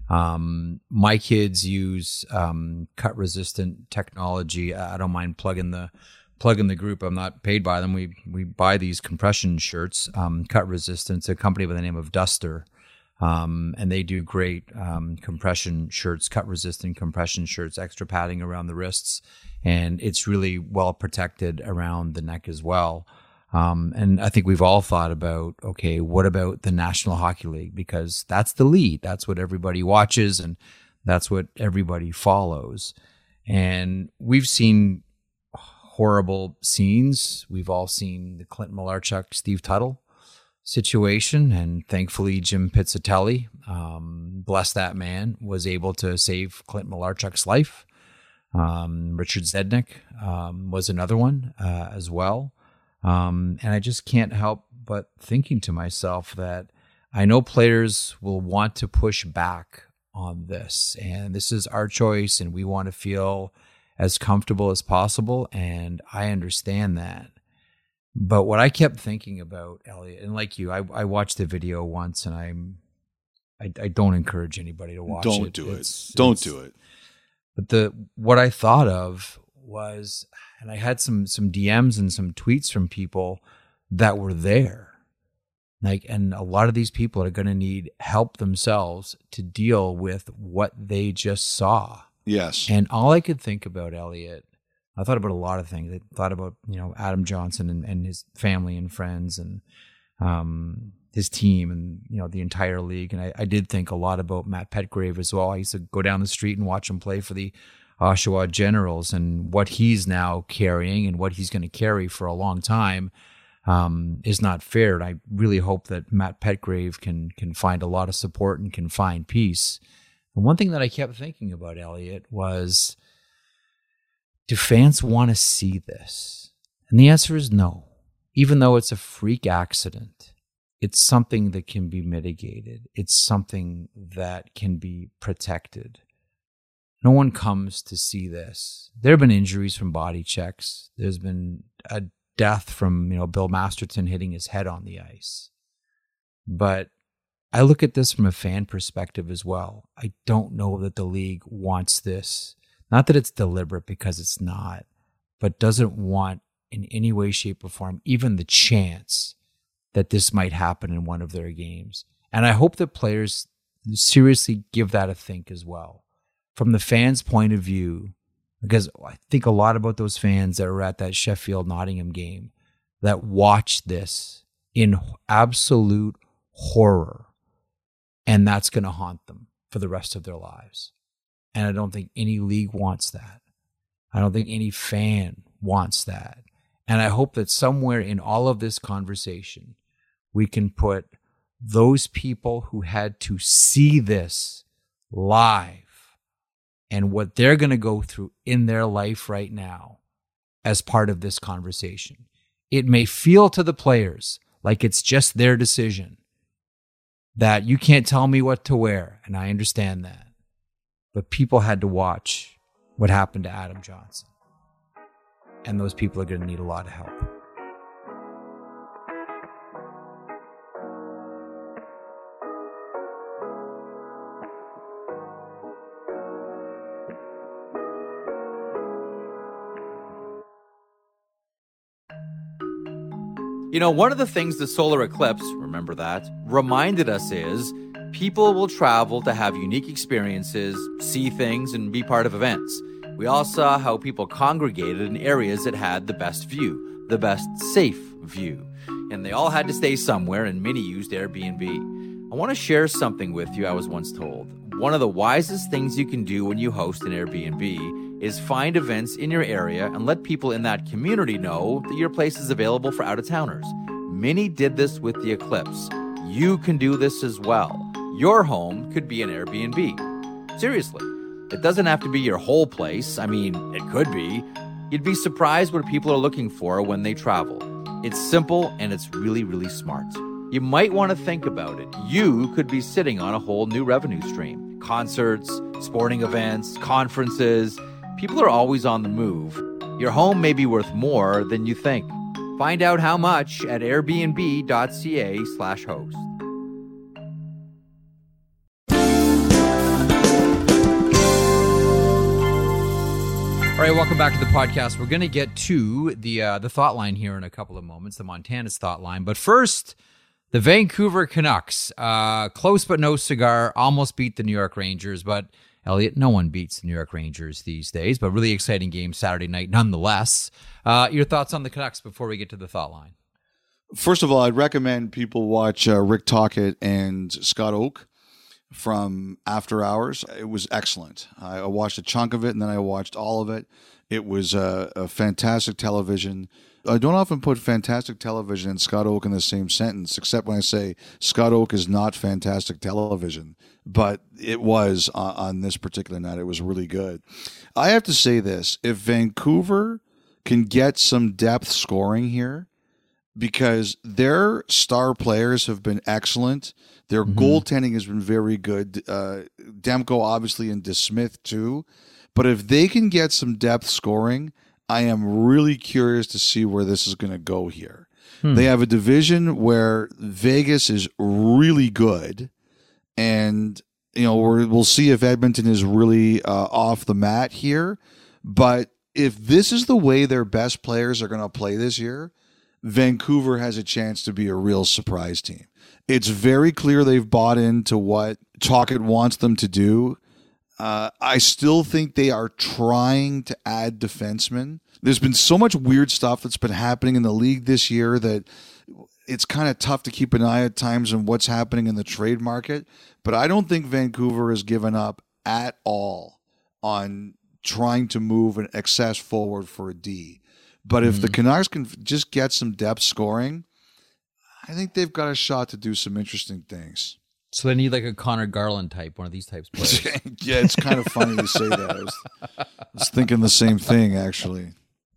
My kids use cut-resistant technology. I don't mind plugging the group. I'm not paid by them. We buy these compression shirts, cut-resistant. It's a company by the name of Duster. And they do great compression shirts, cut-resistant compression shirts, extra padding around the wrists, and it's really well protected around the neck as well. And I think we've all thought about, okay, what about the National Hockey League? Because that's the lead. That's what everybody watches, and that's what everybody follows. And we've seen horrible scenes. We've all seen the Clint Malarchuk, Steve Tuttle situation, and thankfully Jim Pizzatelli, bless that man, was able to save Clint Malarchuk's life. Richard Zednik was another one as well. And I just can't help but thinking to myself that I know players will want to push back on this, and this is our choice, and we want to feel as comfortable as possible, and I understand that. But what I kept thinking about, Elliot, and like you, I watched the video once, and I don't encourage anybody to watch it. Don't do it. But what I thought of was, and I had some DMs and some tweets from people that were there. And a lot of these people are going to need help themselves to deal with what they just saw. Yes. And all I could think about, Elliot, I thought about a lot of things. I thought about, Adam Johnson and his family and friends and his team and, the entire league. And I did think a lot about Matt Petgrave as well. I used to go down the street and watch him play for the Oshawa Generals, and what he's now carrying and what he's going to carry for a long time is not fair. And I really hope that Matt Petgrave can find a lot of support and can find peace. And one thing that I kept thinking about, Elliot, was, do fans want to see this? And the answer is no. Even though it's a freak accident, it's something that can be mitigated. It's something that can be protected. No one comes to see this. There have been injuries from body checks. There's been a death from, Bill Masterton hitting his head on the ice. But I look at this from a fan perspective as well. I don't know that the league wants this. Not that it's deliberate, because it's not, but doesn't want in any way, shape, or form even the chance that this might happen in one of their games. And I hope that players seriously give that a think as well. From the fans' point of view, because I think a lot about those fans that were at that Sheffield-Nottingham game that watched this in absolute horror, and that's going to haunt them for the rest of their lives. And I don't think any league wants that. I don't think any fan wants that. And I hope that somewhere in all of this conversation, we can put those people who had to see this live and what they're going to go through in their life right now as part of this conversation. It may feel to the players like it's just their decision, that you can't tell me what to wear, and I understand that. But people had to watch what happened to Adam Johnson. And those people are going to need a lot of help. You know, one of the things the solar eclipse, remember that, reminded us is people will travel to have unique experiences, see things, and be part of events. We all saw how people congregated in areas that had the best view, the best safe view. And they all had to stay somewhere, and many used Airbnb. I want to share something with you I was once told. One of the wisest things you can do when you host an Airbnb is find events in your area and let people in that community know that your place is available for out-of-towners. Many did this with the eclipse. You can do this as well. Your home could be an Airbnb. Seriously. It doesn't have to be your whole place. I mean, it could be. You'd be surprised what people are looking for when they travel. It's simple and it's really, really smart. You might want to think about it. You could be sitting on a whole new revenue stream. Concerts, sporting events, conferences. People are always on the move. Your home may be worth more than you think. Find out how much at airbnb.ca/host. All right, welcome back to the podcast. We're going to get to the thought line here in a couple of moments, the Montana's thought line. But first, the Vancouver Canucks, close but no cigar, almost beat the New York Rangers. But, Elliot, no one beats the New York Rangers these days, but really exciting game Saturday night nonetheless. Your thoughts on the Canucks before we get to the thought line? First of all, I'd recommend people watch Rick Tocchet and Scott Oake from After Hours. It was excellent. I watched a chunk of it, and then I watched all of it. It was a fantastic television. I don't often put fantastic television and Scott Oake in the same sentence, except when I say Scott Oake is not fantastic television. But it was on this particular night. It was really good. I have to say this. If Vancouver can get some depth scoring here, because their star players have been excellent. Their goaltending has been very good. Demko, obviously, and DeSmith, too. But if they can get some depth scoring, I am really curious to see where this is going to go here. They have a division where Vegas is really good. And, you know, we'll see if Edmonton is really off the mat here. But if this is the way their best players are going to play this year, Vancouver has a chance to be a real surprise team. It's very clear they've bought into what Tocchet wants them to do. I still think they are trying to add defensemen. There's been so much weird stuff that's been happening in the league this year that it's kind of tough to keep an eye at times on what's happening in the trade market. But I don't think Vancouver has given up at all on trying to move an excess forward for a D. But if the Canucks can just get some depth scoring, I think they've got a shot to do some interesting things. So they need like a Connor Garland type, one of these types of players. Yeah, it's kind of funny you say that. I was thinking the same thing, actually.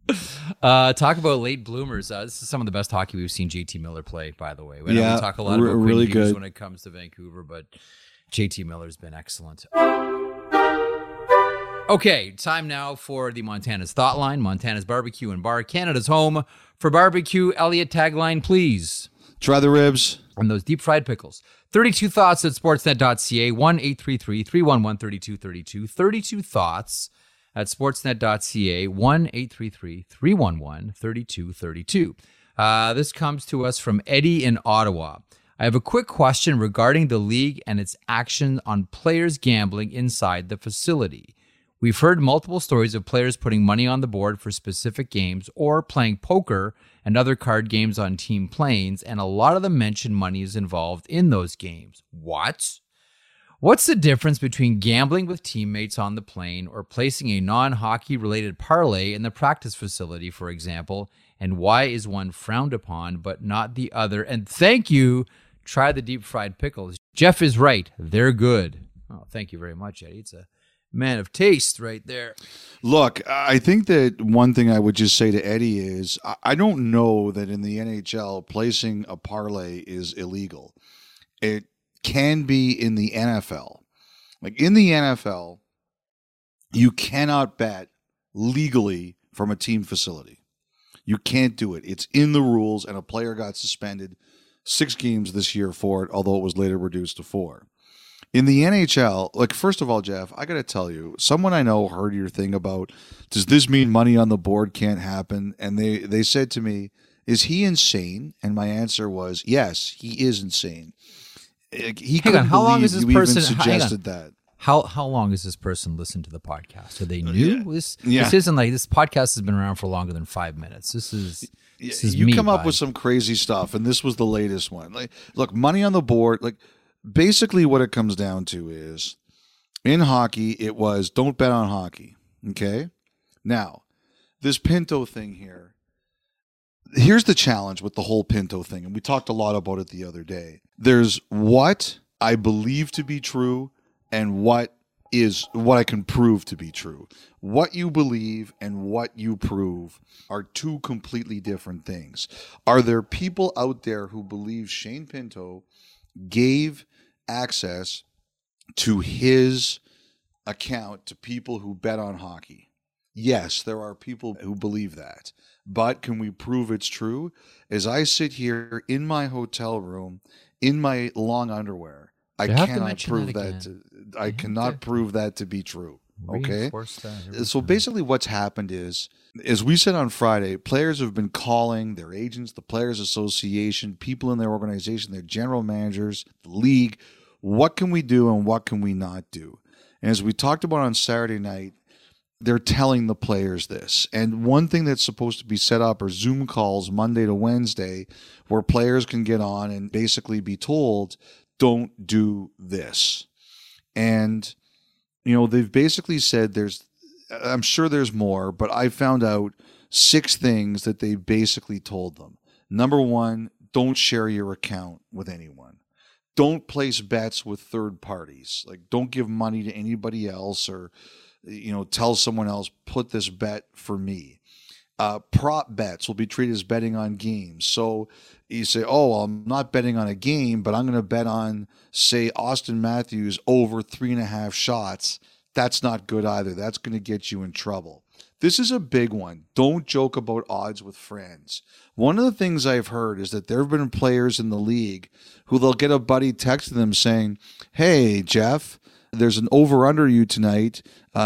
Talk about late bloomers. This is some of the best hockey we've seen JT Miller play, by the way. We talk a lot about really Quinn Hughes good when it comes to Vancouver, but JT Miller's been excellent. Okay, time now for the Montana's Thought Line. Montana's Barbecue and Bar, Canada's home for barbecue. Elliot, tagline, please. Try the ribs. And those deep fried pickles. 32 Thoughts at sportsnet.ca, 1-833-311-3232. 32 Thoughts at sportsnet.ca, 1-833-311-3232. This comes to us from Eddie in Ottawa. I have a quick question regarding the league and its action on players gambling inside the facility. We've heard multiple stories of players putting money on the board for specific games or playing poker and other card games on team planes, and a lot of them mention money is involved in those games. What? What's the difference between gambling with teammates on the plane or placing a non-hockey related parlay in the practice facility, for example, and why is one frowned upon but not the other? And thank you. Try the deep fried pickles. Jeff is right. They're good. Oh, thank you very much, Eddie. It's a man of taste right there. Look, I think that one thing I would just say to Eddie is I don't know that in the NHL placing a parlay is illegal. It can be in the NFL. Like in the NFL, you cannot bet legally from a team facility. You can't do it. It's in the rules, and a player got suspended 6 games this year for it, although it was later reduced to 4. In the NHL, like, first of all, Jeff, I got to tell you, someone I know heard your thing about, does this mean money on the board can't happen? And they said to me, Is he insane? And my answer was, yes, he is insane. He Hang on, how long is this you person? even suggested that. How long has this person listened to the podcast? Are they new? This Yeah. isn't like this podcast has been around for longer than 5 minutes. This is You me, come up bud. with some crazy stuff, and this was the latest one. Like, look, money on the board. Like, basically, what it comes down to is, in hockey, it was don't bet on hockey. Okay, now this Pinto thing here. Here's the challenge with the whole Pinto thing, and we talked a lot about it the other day. There's what I believe to be true, and what I can prove to be true. What you believe and what you prove are two completely different things. Are there people out there who believe Shane Pinto gave access to his account to people who bet on hockey? Yes, there are people who believe that. But can we prove it's true? As I sit here in my hotel room in my long underwear, I cannot prove I cannot prove that to be true. Okay. So basically what's happened is, as we said on Friday, players have been calling their agents, the Players Association, people in their organization, their general managers, the league. What can we do and what can we not do? And as we talked about on Saturday night, they're telling the players this. And one thing that's supposed to be set up are Zoom calls Monday to Wednesday where players can get on and basically be told, don't do this. And, they've basically said I'm sure there's more, but I found out 6 things that they basically told them. Number 1, don't share your account with anyone. Don't place bets with third parties. Like, don't give money to anybody else or, tell someone else, put this bet for me. Prop bets will be treated as betting on games. So you say, well, I'm not betting on a game, but I'm going to bet on, say, Austin Matthews over 3.5 shots. That's not good either. That's going to get you in trouble. This is a big one. Don't joke about odds with friends. One of the things I've heard is that there have been players in the league who they'll get a buddy texting them saying, hey, Jeff, there's an over-under you tonight.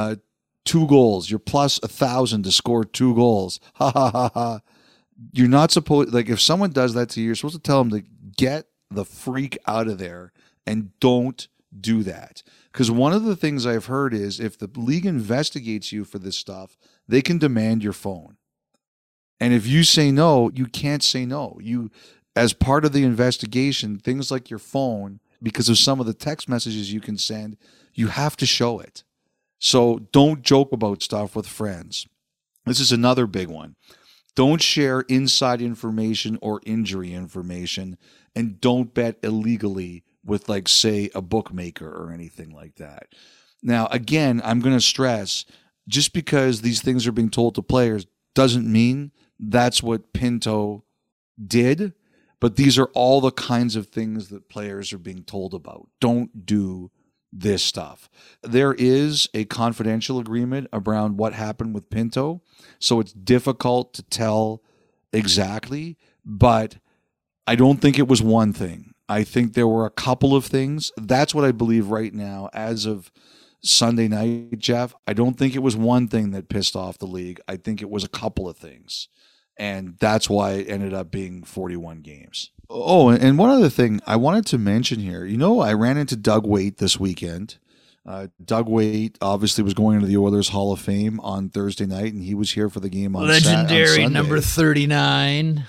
2 goals. You're plus 1,000 to score 2 goals. Ha, ha, ha, ha. You're not supposed, like, if someone does that to you, you're supposed to tell them to get the freak out of there and don't do that. Because one of the things I've heard is if the league investigates you for this stuff, they can demand your phone. And if you say no, you can't say no. You, as part of the investigation, things like your phone, because of some of the text messages you can send, you have to show it. So don't joke about stuff with friends. This is another big one. Don't share inside information or injury information, and don't bet illegally with, like, say, a bookmaker or anything like that. Now, again, I'm going to stress, just because these things are being told to players doesn't mean that's what Pinto did, but these are all the kinds of things that players are being told about. Don't do this stuff. There is a confidential agreement around what happened with Pinto, so it's difficult to tell exactly, but I don't think it was one thing. I think there were a couple of things. That's what I believe right now as of Sunday night, Jeff. I don't think it was one thing that pissed off the league. I think it was a couple of things. And that's why it ended up being 41 games. Oh, and one other thing I wanted to mention here. I ran into Doug Weight this weekend. Doug Weight obviously was going into the Oilers Hall of Fame on Thursday night, and he was here for the game on legendary on number 39.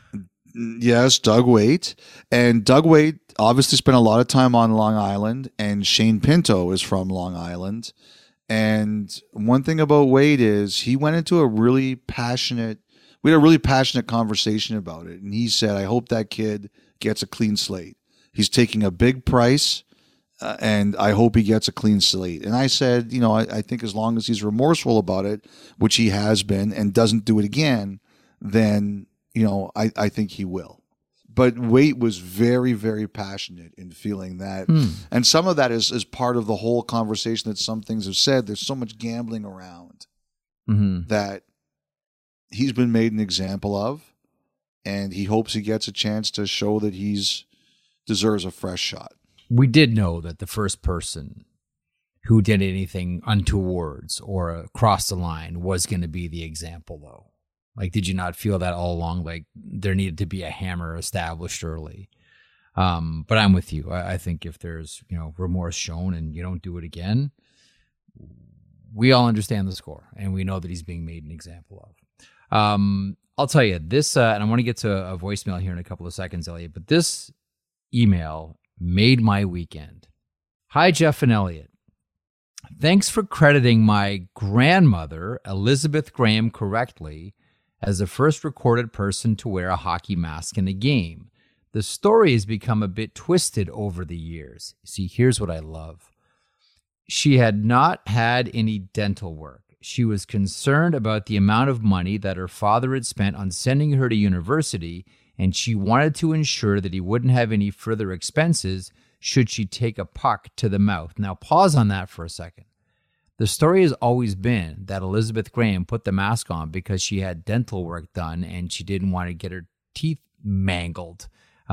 Yes, Doug Weight. And Doug Weight obviously spent a lot of time on Long Island, and Shane Pinto is from Long Island. And one thing about Weight is he went into we had a really passionate conversation about it. And he said, I hope that kid gets a clean slate. He's taking a big price, and I hope he gets a clean slate. And I said, I think as long as he's remorseful about it, which he has been, and doesn't do it again, then, I think he will. But Weight was very, very passionate in feeling that. And some of that is part of the whole conversation that some things have said. There's so much gambling around that he's been made an example of, and he hopes he gets a chance to show that he's deserves a fresh shot. We did know that the first person who did anything untowards or crossed the line was going to be the example, though. Like, did you not feel that all along? Like, there needed to be a hammer established early. But I'm with you. I think if there's, remorse shown and you don't do it again, we all understand the score and we know that he's being made an example of. I'll tell you this, and I want to get to a voicemail here in a couple of seconds, Elliot, but this email made my weekend. Hi, Jeff and Elliot. Thanks for crediting my grandmother, Elizabeth Graham, correctly as the first recorded person to wear a hockey mask in a game. The story has become a bit twisted over the years. See, here's what I love. She had not had any dental work. She was concerned about the amount of money that her father had spent on sending her to university, and she wanted to ensure that he wouldn't have any further expenses should she take a puck to the mouth. Now, pause on that for a second. The story has always been that Elizabeth Graham put the mask on because she had dental work done and she didn't want to get her teeth mangled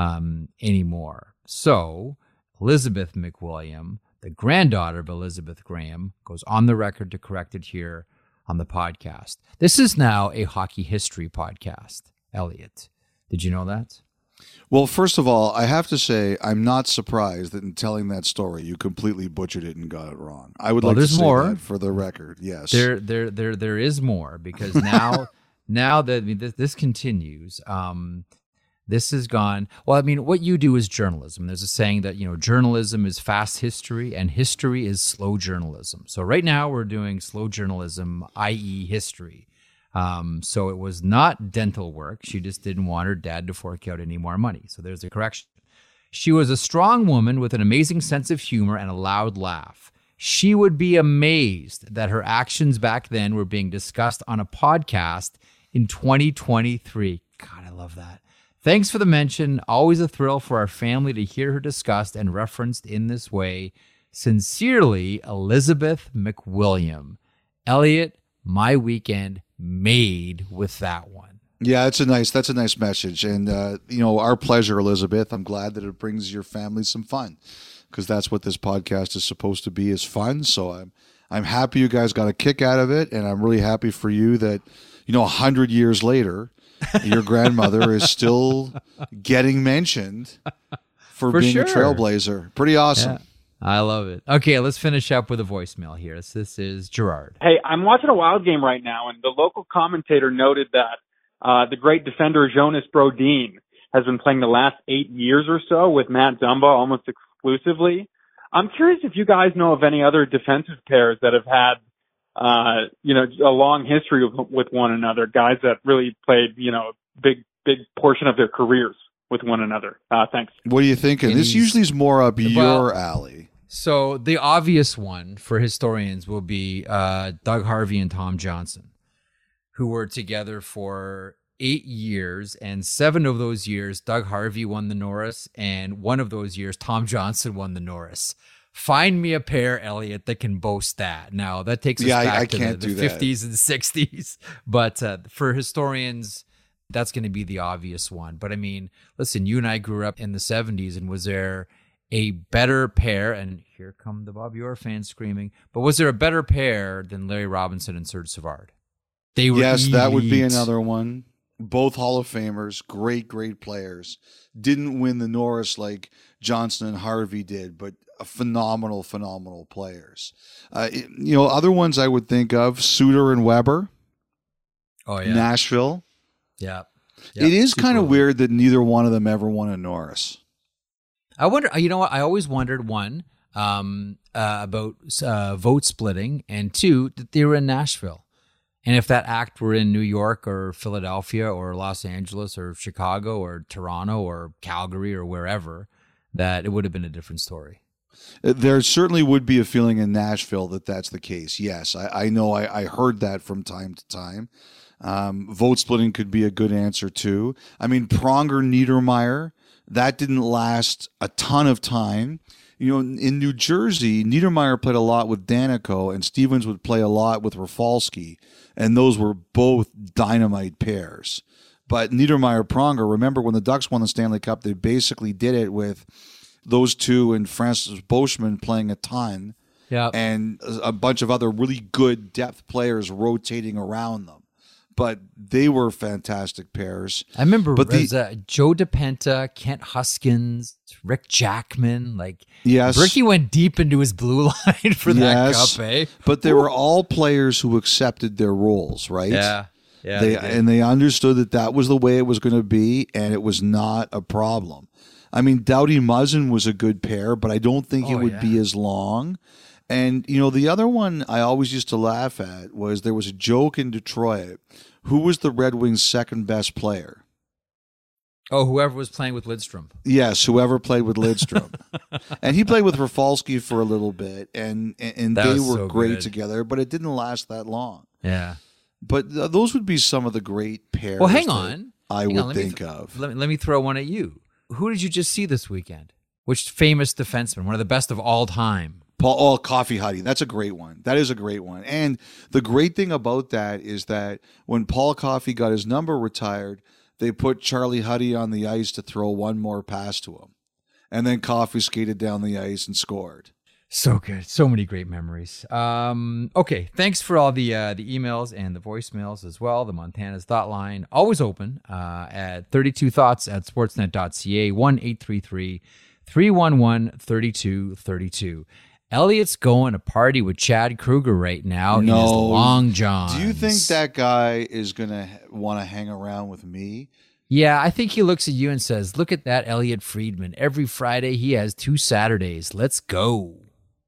anymore. So, Elizabeth McWilliam, the granddaughter of Elizabeth Graham, goes on the record to correct it here on the podcast. This is now a hockey history podcast, Elliot. Did you know that? Well, first of all, I have to say I'm not surprised that in telling that story you completely butchered it and got it wrong. I would like to say more. that for the record. Yes, there is more because now that this continues. This has gone, well, I mean, what you do is journalism. There's a saying that, journalism is fast history and history is slow journalism. So right now we're doing slow journalism, i.e. history. So it was not dental work. She just didn't want her dad to fork out any more money. So there's a correction. She was a strong woman with an amazing sense of humor and a loud laugh. She would be amazed that her actions back then were being discussed on a podcast in 2023. God, I love that. Thanks for the mention. Always a thrill for our family to hear her discussed and referenced in this way. Sincerely, Elizabeth McWilliam. Elliot, my weekend made with that one. Yeah, that's a nice message. And, our pleasure, Elizabeth. I'm glad that it brings your family some fun because that's what this podcast is supposed to be, is fun. So I'm happy you guys got a kick out of it. And I'm really happy for you that, 100 years later, your grandmother is still getting mentioned for being a trailblazer. Pretty awesome. Yeah, I love it. Okay, let's finish up with a voicemail here. This is Gerard. Hey, I'm watching a Wild game right now, and the local commentator noted that the great defender Jonas Brodin has been playing the last 8 years or so with Matt Dumba almost exclusively. I'm curious if you guys know of any other defensive pairs that have had a long history with one another, guys that really played, big portion of their careers with one another. Thanks. What are you thinking? This usually is more up your alley. So the obvious one for historians will be Doug Harvey and Tom Johnson, who were together for 8 years, and 7 of those years, Doug Harvey won the Norris, and 1 of those years, Tom Johnson won the Norris. Find me a pair, Elliot, that can boast that. Now, that takes us back to the 50s and 60s. But for historians, that's going to be the obvious one. But I mean, listen, you and I grew up in the 70s, and was there a better pair? And here come the Bobby Orr fans screaming. But was there a better pair than Larry Robinson and Serge Savard? They were elite. That would be another one. Both Hall of Famers, great players. Didn't win the Norris like Johnson and Harvey did, but phenomenal players. Other ones I would think of, Suter and Weber. Oh, yeah. Nashville. Yeah. It is kind of weird that neither one of them ever won a Norris. I wonder, what? I always wondered, one, about vote splitting, and 2, that they were in Nashville. And if that act were in New York or Philadelphia or Los Angeles or Chicago or Toronto or Calgary or wherever, that it would have been a different story. There certainly would be a feeling in Nashville that that's the case. Yes, I know. I heard that from time to time. Vote splitting could be a good answer too. I mean, Pronger, Niedermeyer, that didn't last a ton of time. In New Jersey, Niedermeyer played a lot with Danico, and Stevens would play a lot with Rafalski, and those were both dynamite pairs. But Niedermeyer, Pronger, remember when the Ducks won the Stanley Cup, they basically did it with those two and Francis Boschman playing a ton, and a bunch of other really good depth players rotating around them. but they were fantastic pairs. I remember But Joe DePenta, Kent Huskins, Rick Jackman. Like, Yes. Ricky went deep into his blue line for that cup, eh? But they were all players who accepted their roles, right? Yeah. They understood that was the way it was going to be, and it was not a problem. I mean, Doughty Muzzin was a good pair, but I don't think it would be as long. And, the other one I always used to laugh at was there was a joke in Detroit. Who was the Red Wings' second best player? Oh, whoever was playing with Lidstrom. Yes, whoever played with Lidstrom. And he played with Rafalski for a little bit, and they were so great good. together, but it didn't last that long. Yeah. But those would be some of the great pairs Well, hang on. I would think of. Let me throw one at you. Who did you just see this weekend? Which famous defenseman? One of the best of all time. Coffee Huddy. That's a great one. That is a great one. And the great thing about that is that when Paul Coffey got his number retired, they put Charlie Huddy on the ice to throw one more pass to him. And then Coffey skated down the ice and scored. So good. So many great memories. Okay. Thanks for all the emails and the voicemails as well. The Montana's Thought Line, always open at 32thoughts@sportsnet.ca, 1-833-311-3232. Elliot's going to party with Chad Kruger right now in his long johns. Do you think that guy is going to want to hang around with me? Yeah, I think he looks at you and says, look at that Elliot Friedman. Every Friday he has 2 Saturdays. Let's go.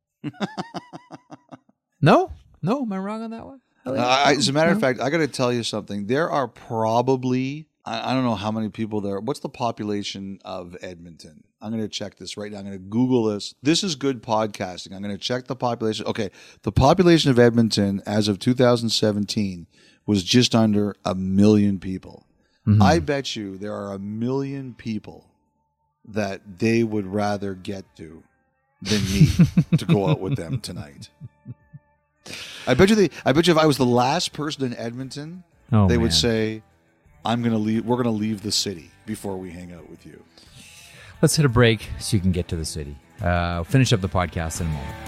No? Am I wrong on that one? As a matter of fact, I got to tell you something. There are probably, I don't know how many people there. What's the population of Edmonton? I'm going to check this right now. I'm going to Google this. This is good podcasting. I'm going to check the population. Okay, the population of Edmonton as of 2017 was just under 1 million people. Mm-hmm. I bet you there are 1 million people that they would rather get to than me to go out with them tonight. I bet you if I was the last person in Edmonton, they would say, we're going to leave the city before we hang out with you. Let's hit a break so you can get to the city. Finish up the podcast in a moment.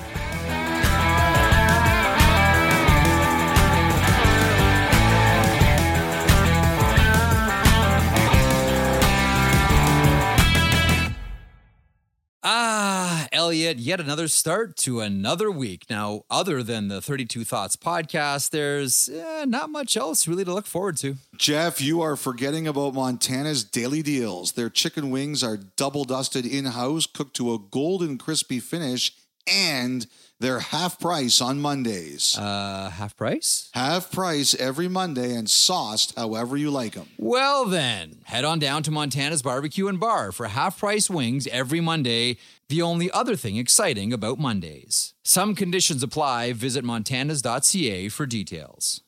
Elliot, yet another start to another week. Now, other than the 32 Thoughts podcast, there's not much else really to look forward to. Jeff, you are forgetting about Montana's daily deals. Their chicken wings are double dusted in-house, cooked to a golden crispy finish, and they're half price on Mondays. Half price? Half price every Monday and sauced however you like them. Well then, head on down to Montana's Barbecue and Bar for half price wings every Monday. The only other thing exciting about Mondays. Some conditions apply. Visit montanas.ca for details.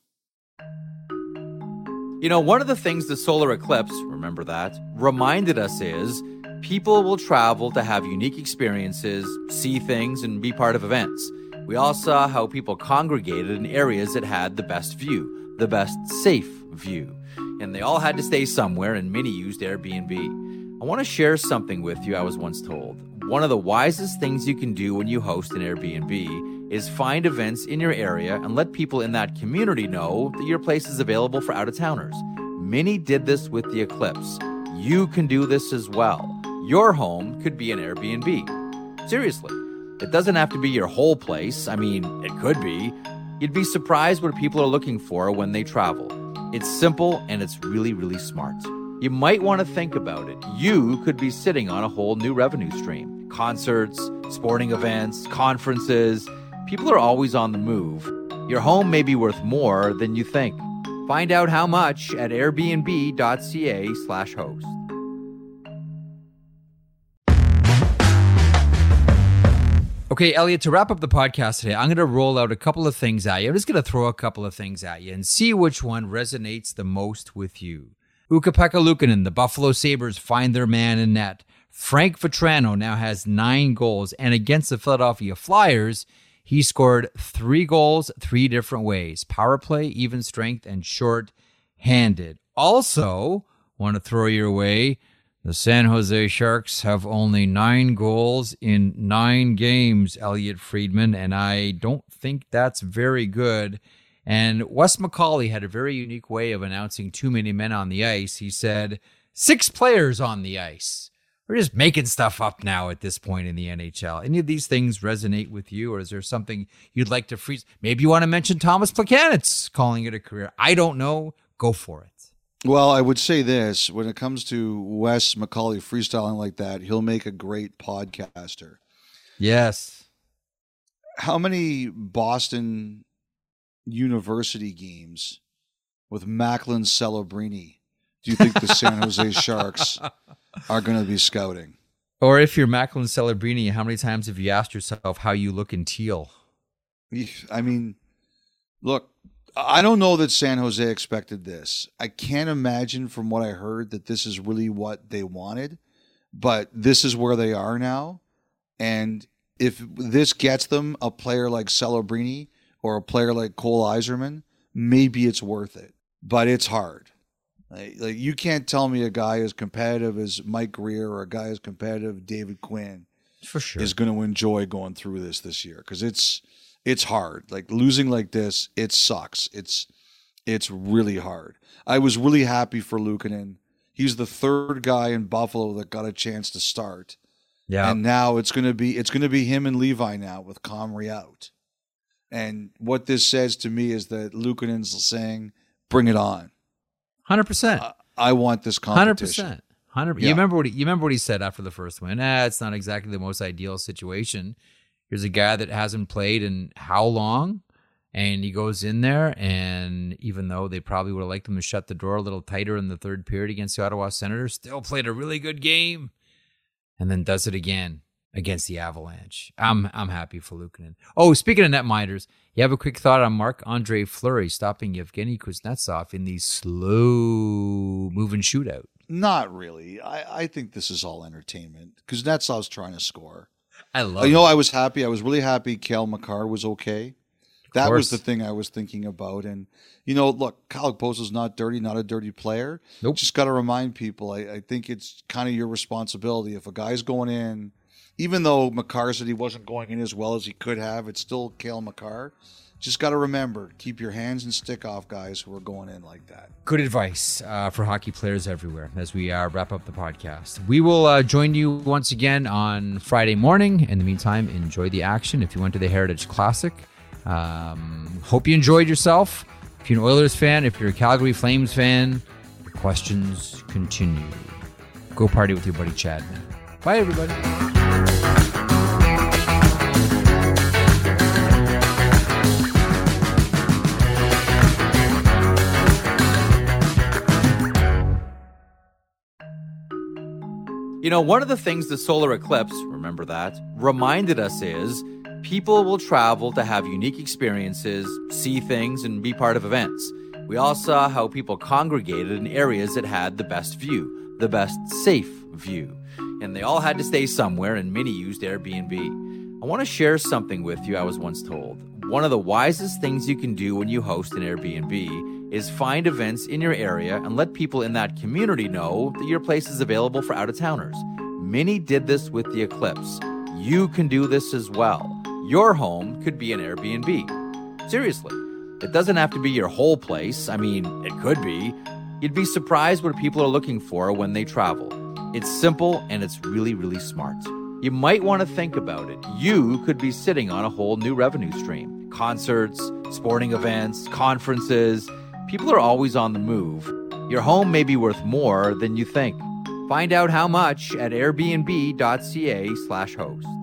One of the things the solar eclipse, remember that, reminded us is people will travel to have unique experiences, see things, and be part of events. We all saw how people congregated in areas that had the best view, the best safe view. And they all had to stay somewhere, and many used Airbnb. I want to share something with you I was once told. One of the wisest things you can do when you host an Airbnb is find events in your area and let people in that community know that your place is available for out-of-towners. Many did this with the eclipse. You can do this as well. Your home could be an Airbnb. Seriously, it doesn't have to be your whole place. I mean, it could be. You'd be surprised what people are looking for when they travel. It's simple and it's really, really smart. You might want to think about it. You could be sitting on a whole new revenue stream. Concerts, sporting events, conferences. People are always on the move. Your home may be worth more than you think. Find out how much at airbnb.ca/host. Okay, Elliot, to wrap up the podcast today, I'm going to roll out a couple of things at you. I'm just going to throw a couple of things at you and see which one resonates the most with you. Ukko-Pekka Luukkonen, the Buffalo Sabres find their man in net. Frank Vatrano now has 9 goals, and against the Philadelphia Flyers, he scored 3 goals 3 different ways: power play, even strength, and short-handed. Also, want to throw your way, the San Jose Sharks have only 9 goals in 9 games, Elliot Friedman, and I don't think that's very good. And Wes McCauley had a very unique way of announcing too many men on the ice. He said, 6 players on the ice. We're just making stuff up now at this point in the NHL. Any of these things resonate with you, or is there something you'd like to freeze? Maybe you want to mention Thomas Plekanec calling it a career. I don't know. Go for it. Well, I would say this. When it comes to Wes McCauley freestyling like that, he'll make a great podcaster. Yes. How many Boston University games with Macklin Celebrini do you think the San Jose Sharks are going to be scouting? Or if you're Macklin Celebrini, how many times have you asked yourself how you look in teal? I mean, look, I don't know that San Jose expected this. I can't imagine from what I heard that this is really what they wanted, but this is where they are now. And if this gets them a player like Celebrini or a player like Cole Yzerman, maybe it's worth it, but it's hard. Like you can't tell me a guy as competitive as Mike Greer or a guy as competitive as David Quinn For sure. is going to enjoy going through this year, because it's hard. Like losing like this, it sucks. It's really hard. I was really happy for Luukkonen. He's the third guy in Buffalo that got a chance to start. Yeah. And now it's going to be him and Levi now with Comrie out. And what this says to me is that Luukkonen's saying, "Bring it on." 100%. I want this competition. 100%. Yeah. You remember what he said after the first win? It's not exactly the most ideal situation. Here's a guy that hasn't played in how long? And he goes in there, and even though they probably would have liked him to shut the door a little tighter in the third period against the Ottawa Senators, still played a really good game. And then does it again against the Avalanche. I'm happy for Luukkonen. Oh, speaking of netminders, you have a quick thought on Marc-Andre Fleury stopping Yevgeny Kuznetsov in the slow-moving shootout? Not really. I think this is all entertainment. Kuznetsov's trying to score. I love it. I was happy. I was really happy Cale Makar was okay. That was the thing I was thinking about. And, look, Kyle Okposo's not dirty, not a dirty player. Nope. Just got to remind people, I think it's kind of your responsibility. If a guy's going in, even though Makar said he wasn't going in as well as he could have, it's still Cale Makar. Just got to remember, keep your hands and stick off guys who are going in like that. Good advice for hockey players everywhere as we wrap up the podcast. We will join you once again on Friday morning. In the meantime, enjoy the action. If you went to the Heritage Classic, hope you enjoyed yourself. If you're an Oilers fan, if you're a Calgary Flames fan, the questions continue. Go party with your buddy Chad, man. Bye, everybody. One of the things the solar eclipse, remember that, reminded us is people will travel to have unique experiences, see things, and be part of events. We all saw how people congregated in areas that had the best view, the best safe view. And they all had to stay somewhere, and many used Airbnb. I want to share something with you I was once told. One of the wisest things you can do when you host an Airbnb is find events in your area and let people in that community know that your place is available for out-of-towners. Many did this with the eclipse. You can do this as well. Your home could be an Airbnb. Seriously. It doesn't have to be your whole place. I mean, it could be. You'd be surprised what people are looking for when they travel. It's simple and it's really, really smart. You might want to think about it. You could be sitting on a whole new revenue stream. Concerts, sporting events, conferences. People are always on the move. Your home may be worth more than you think. Find out how much at airbnb.ca/host.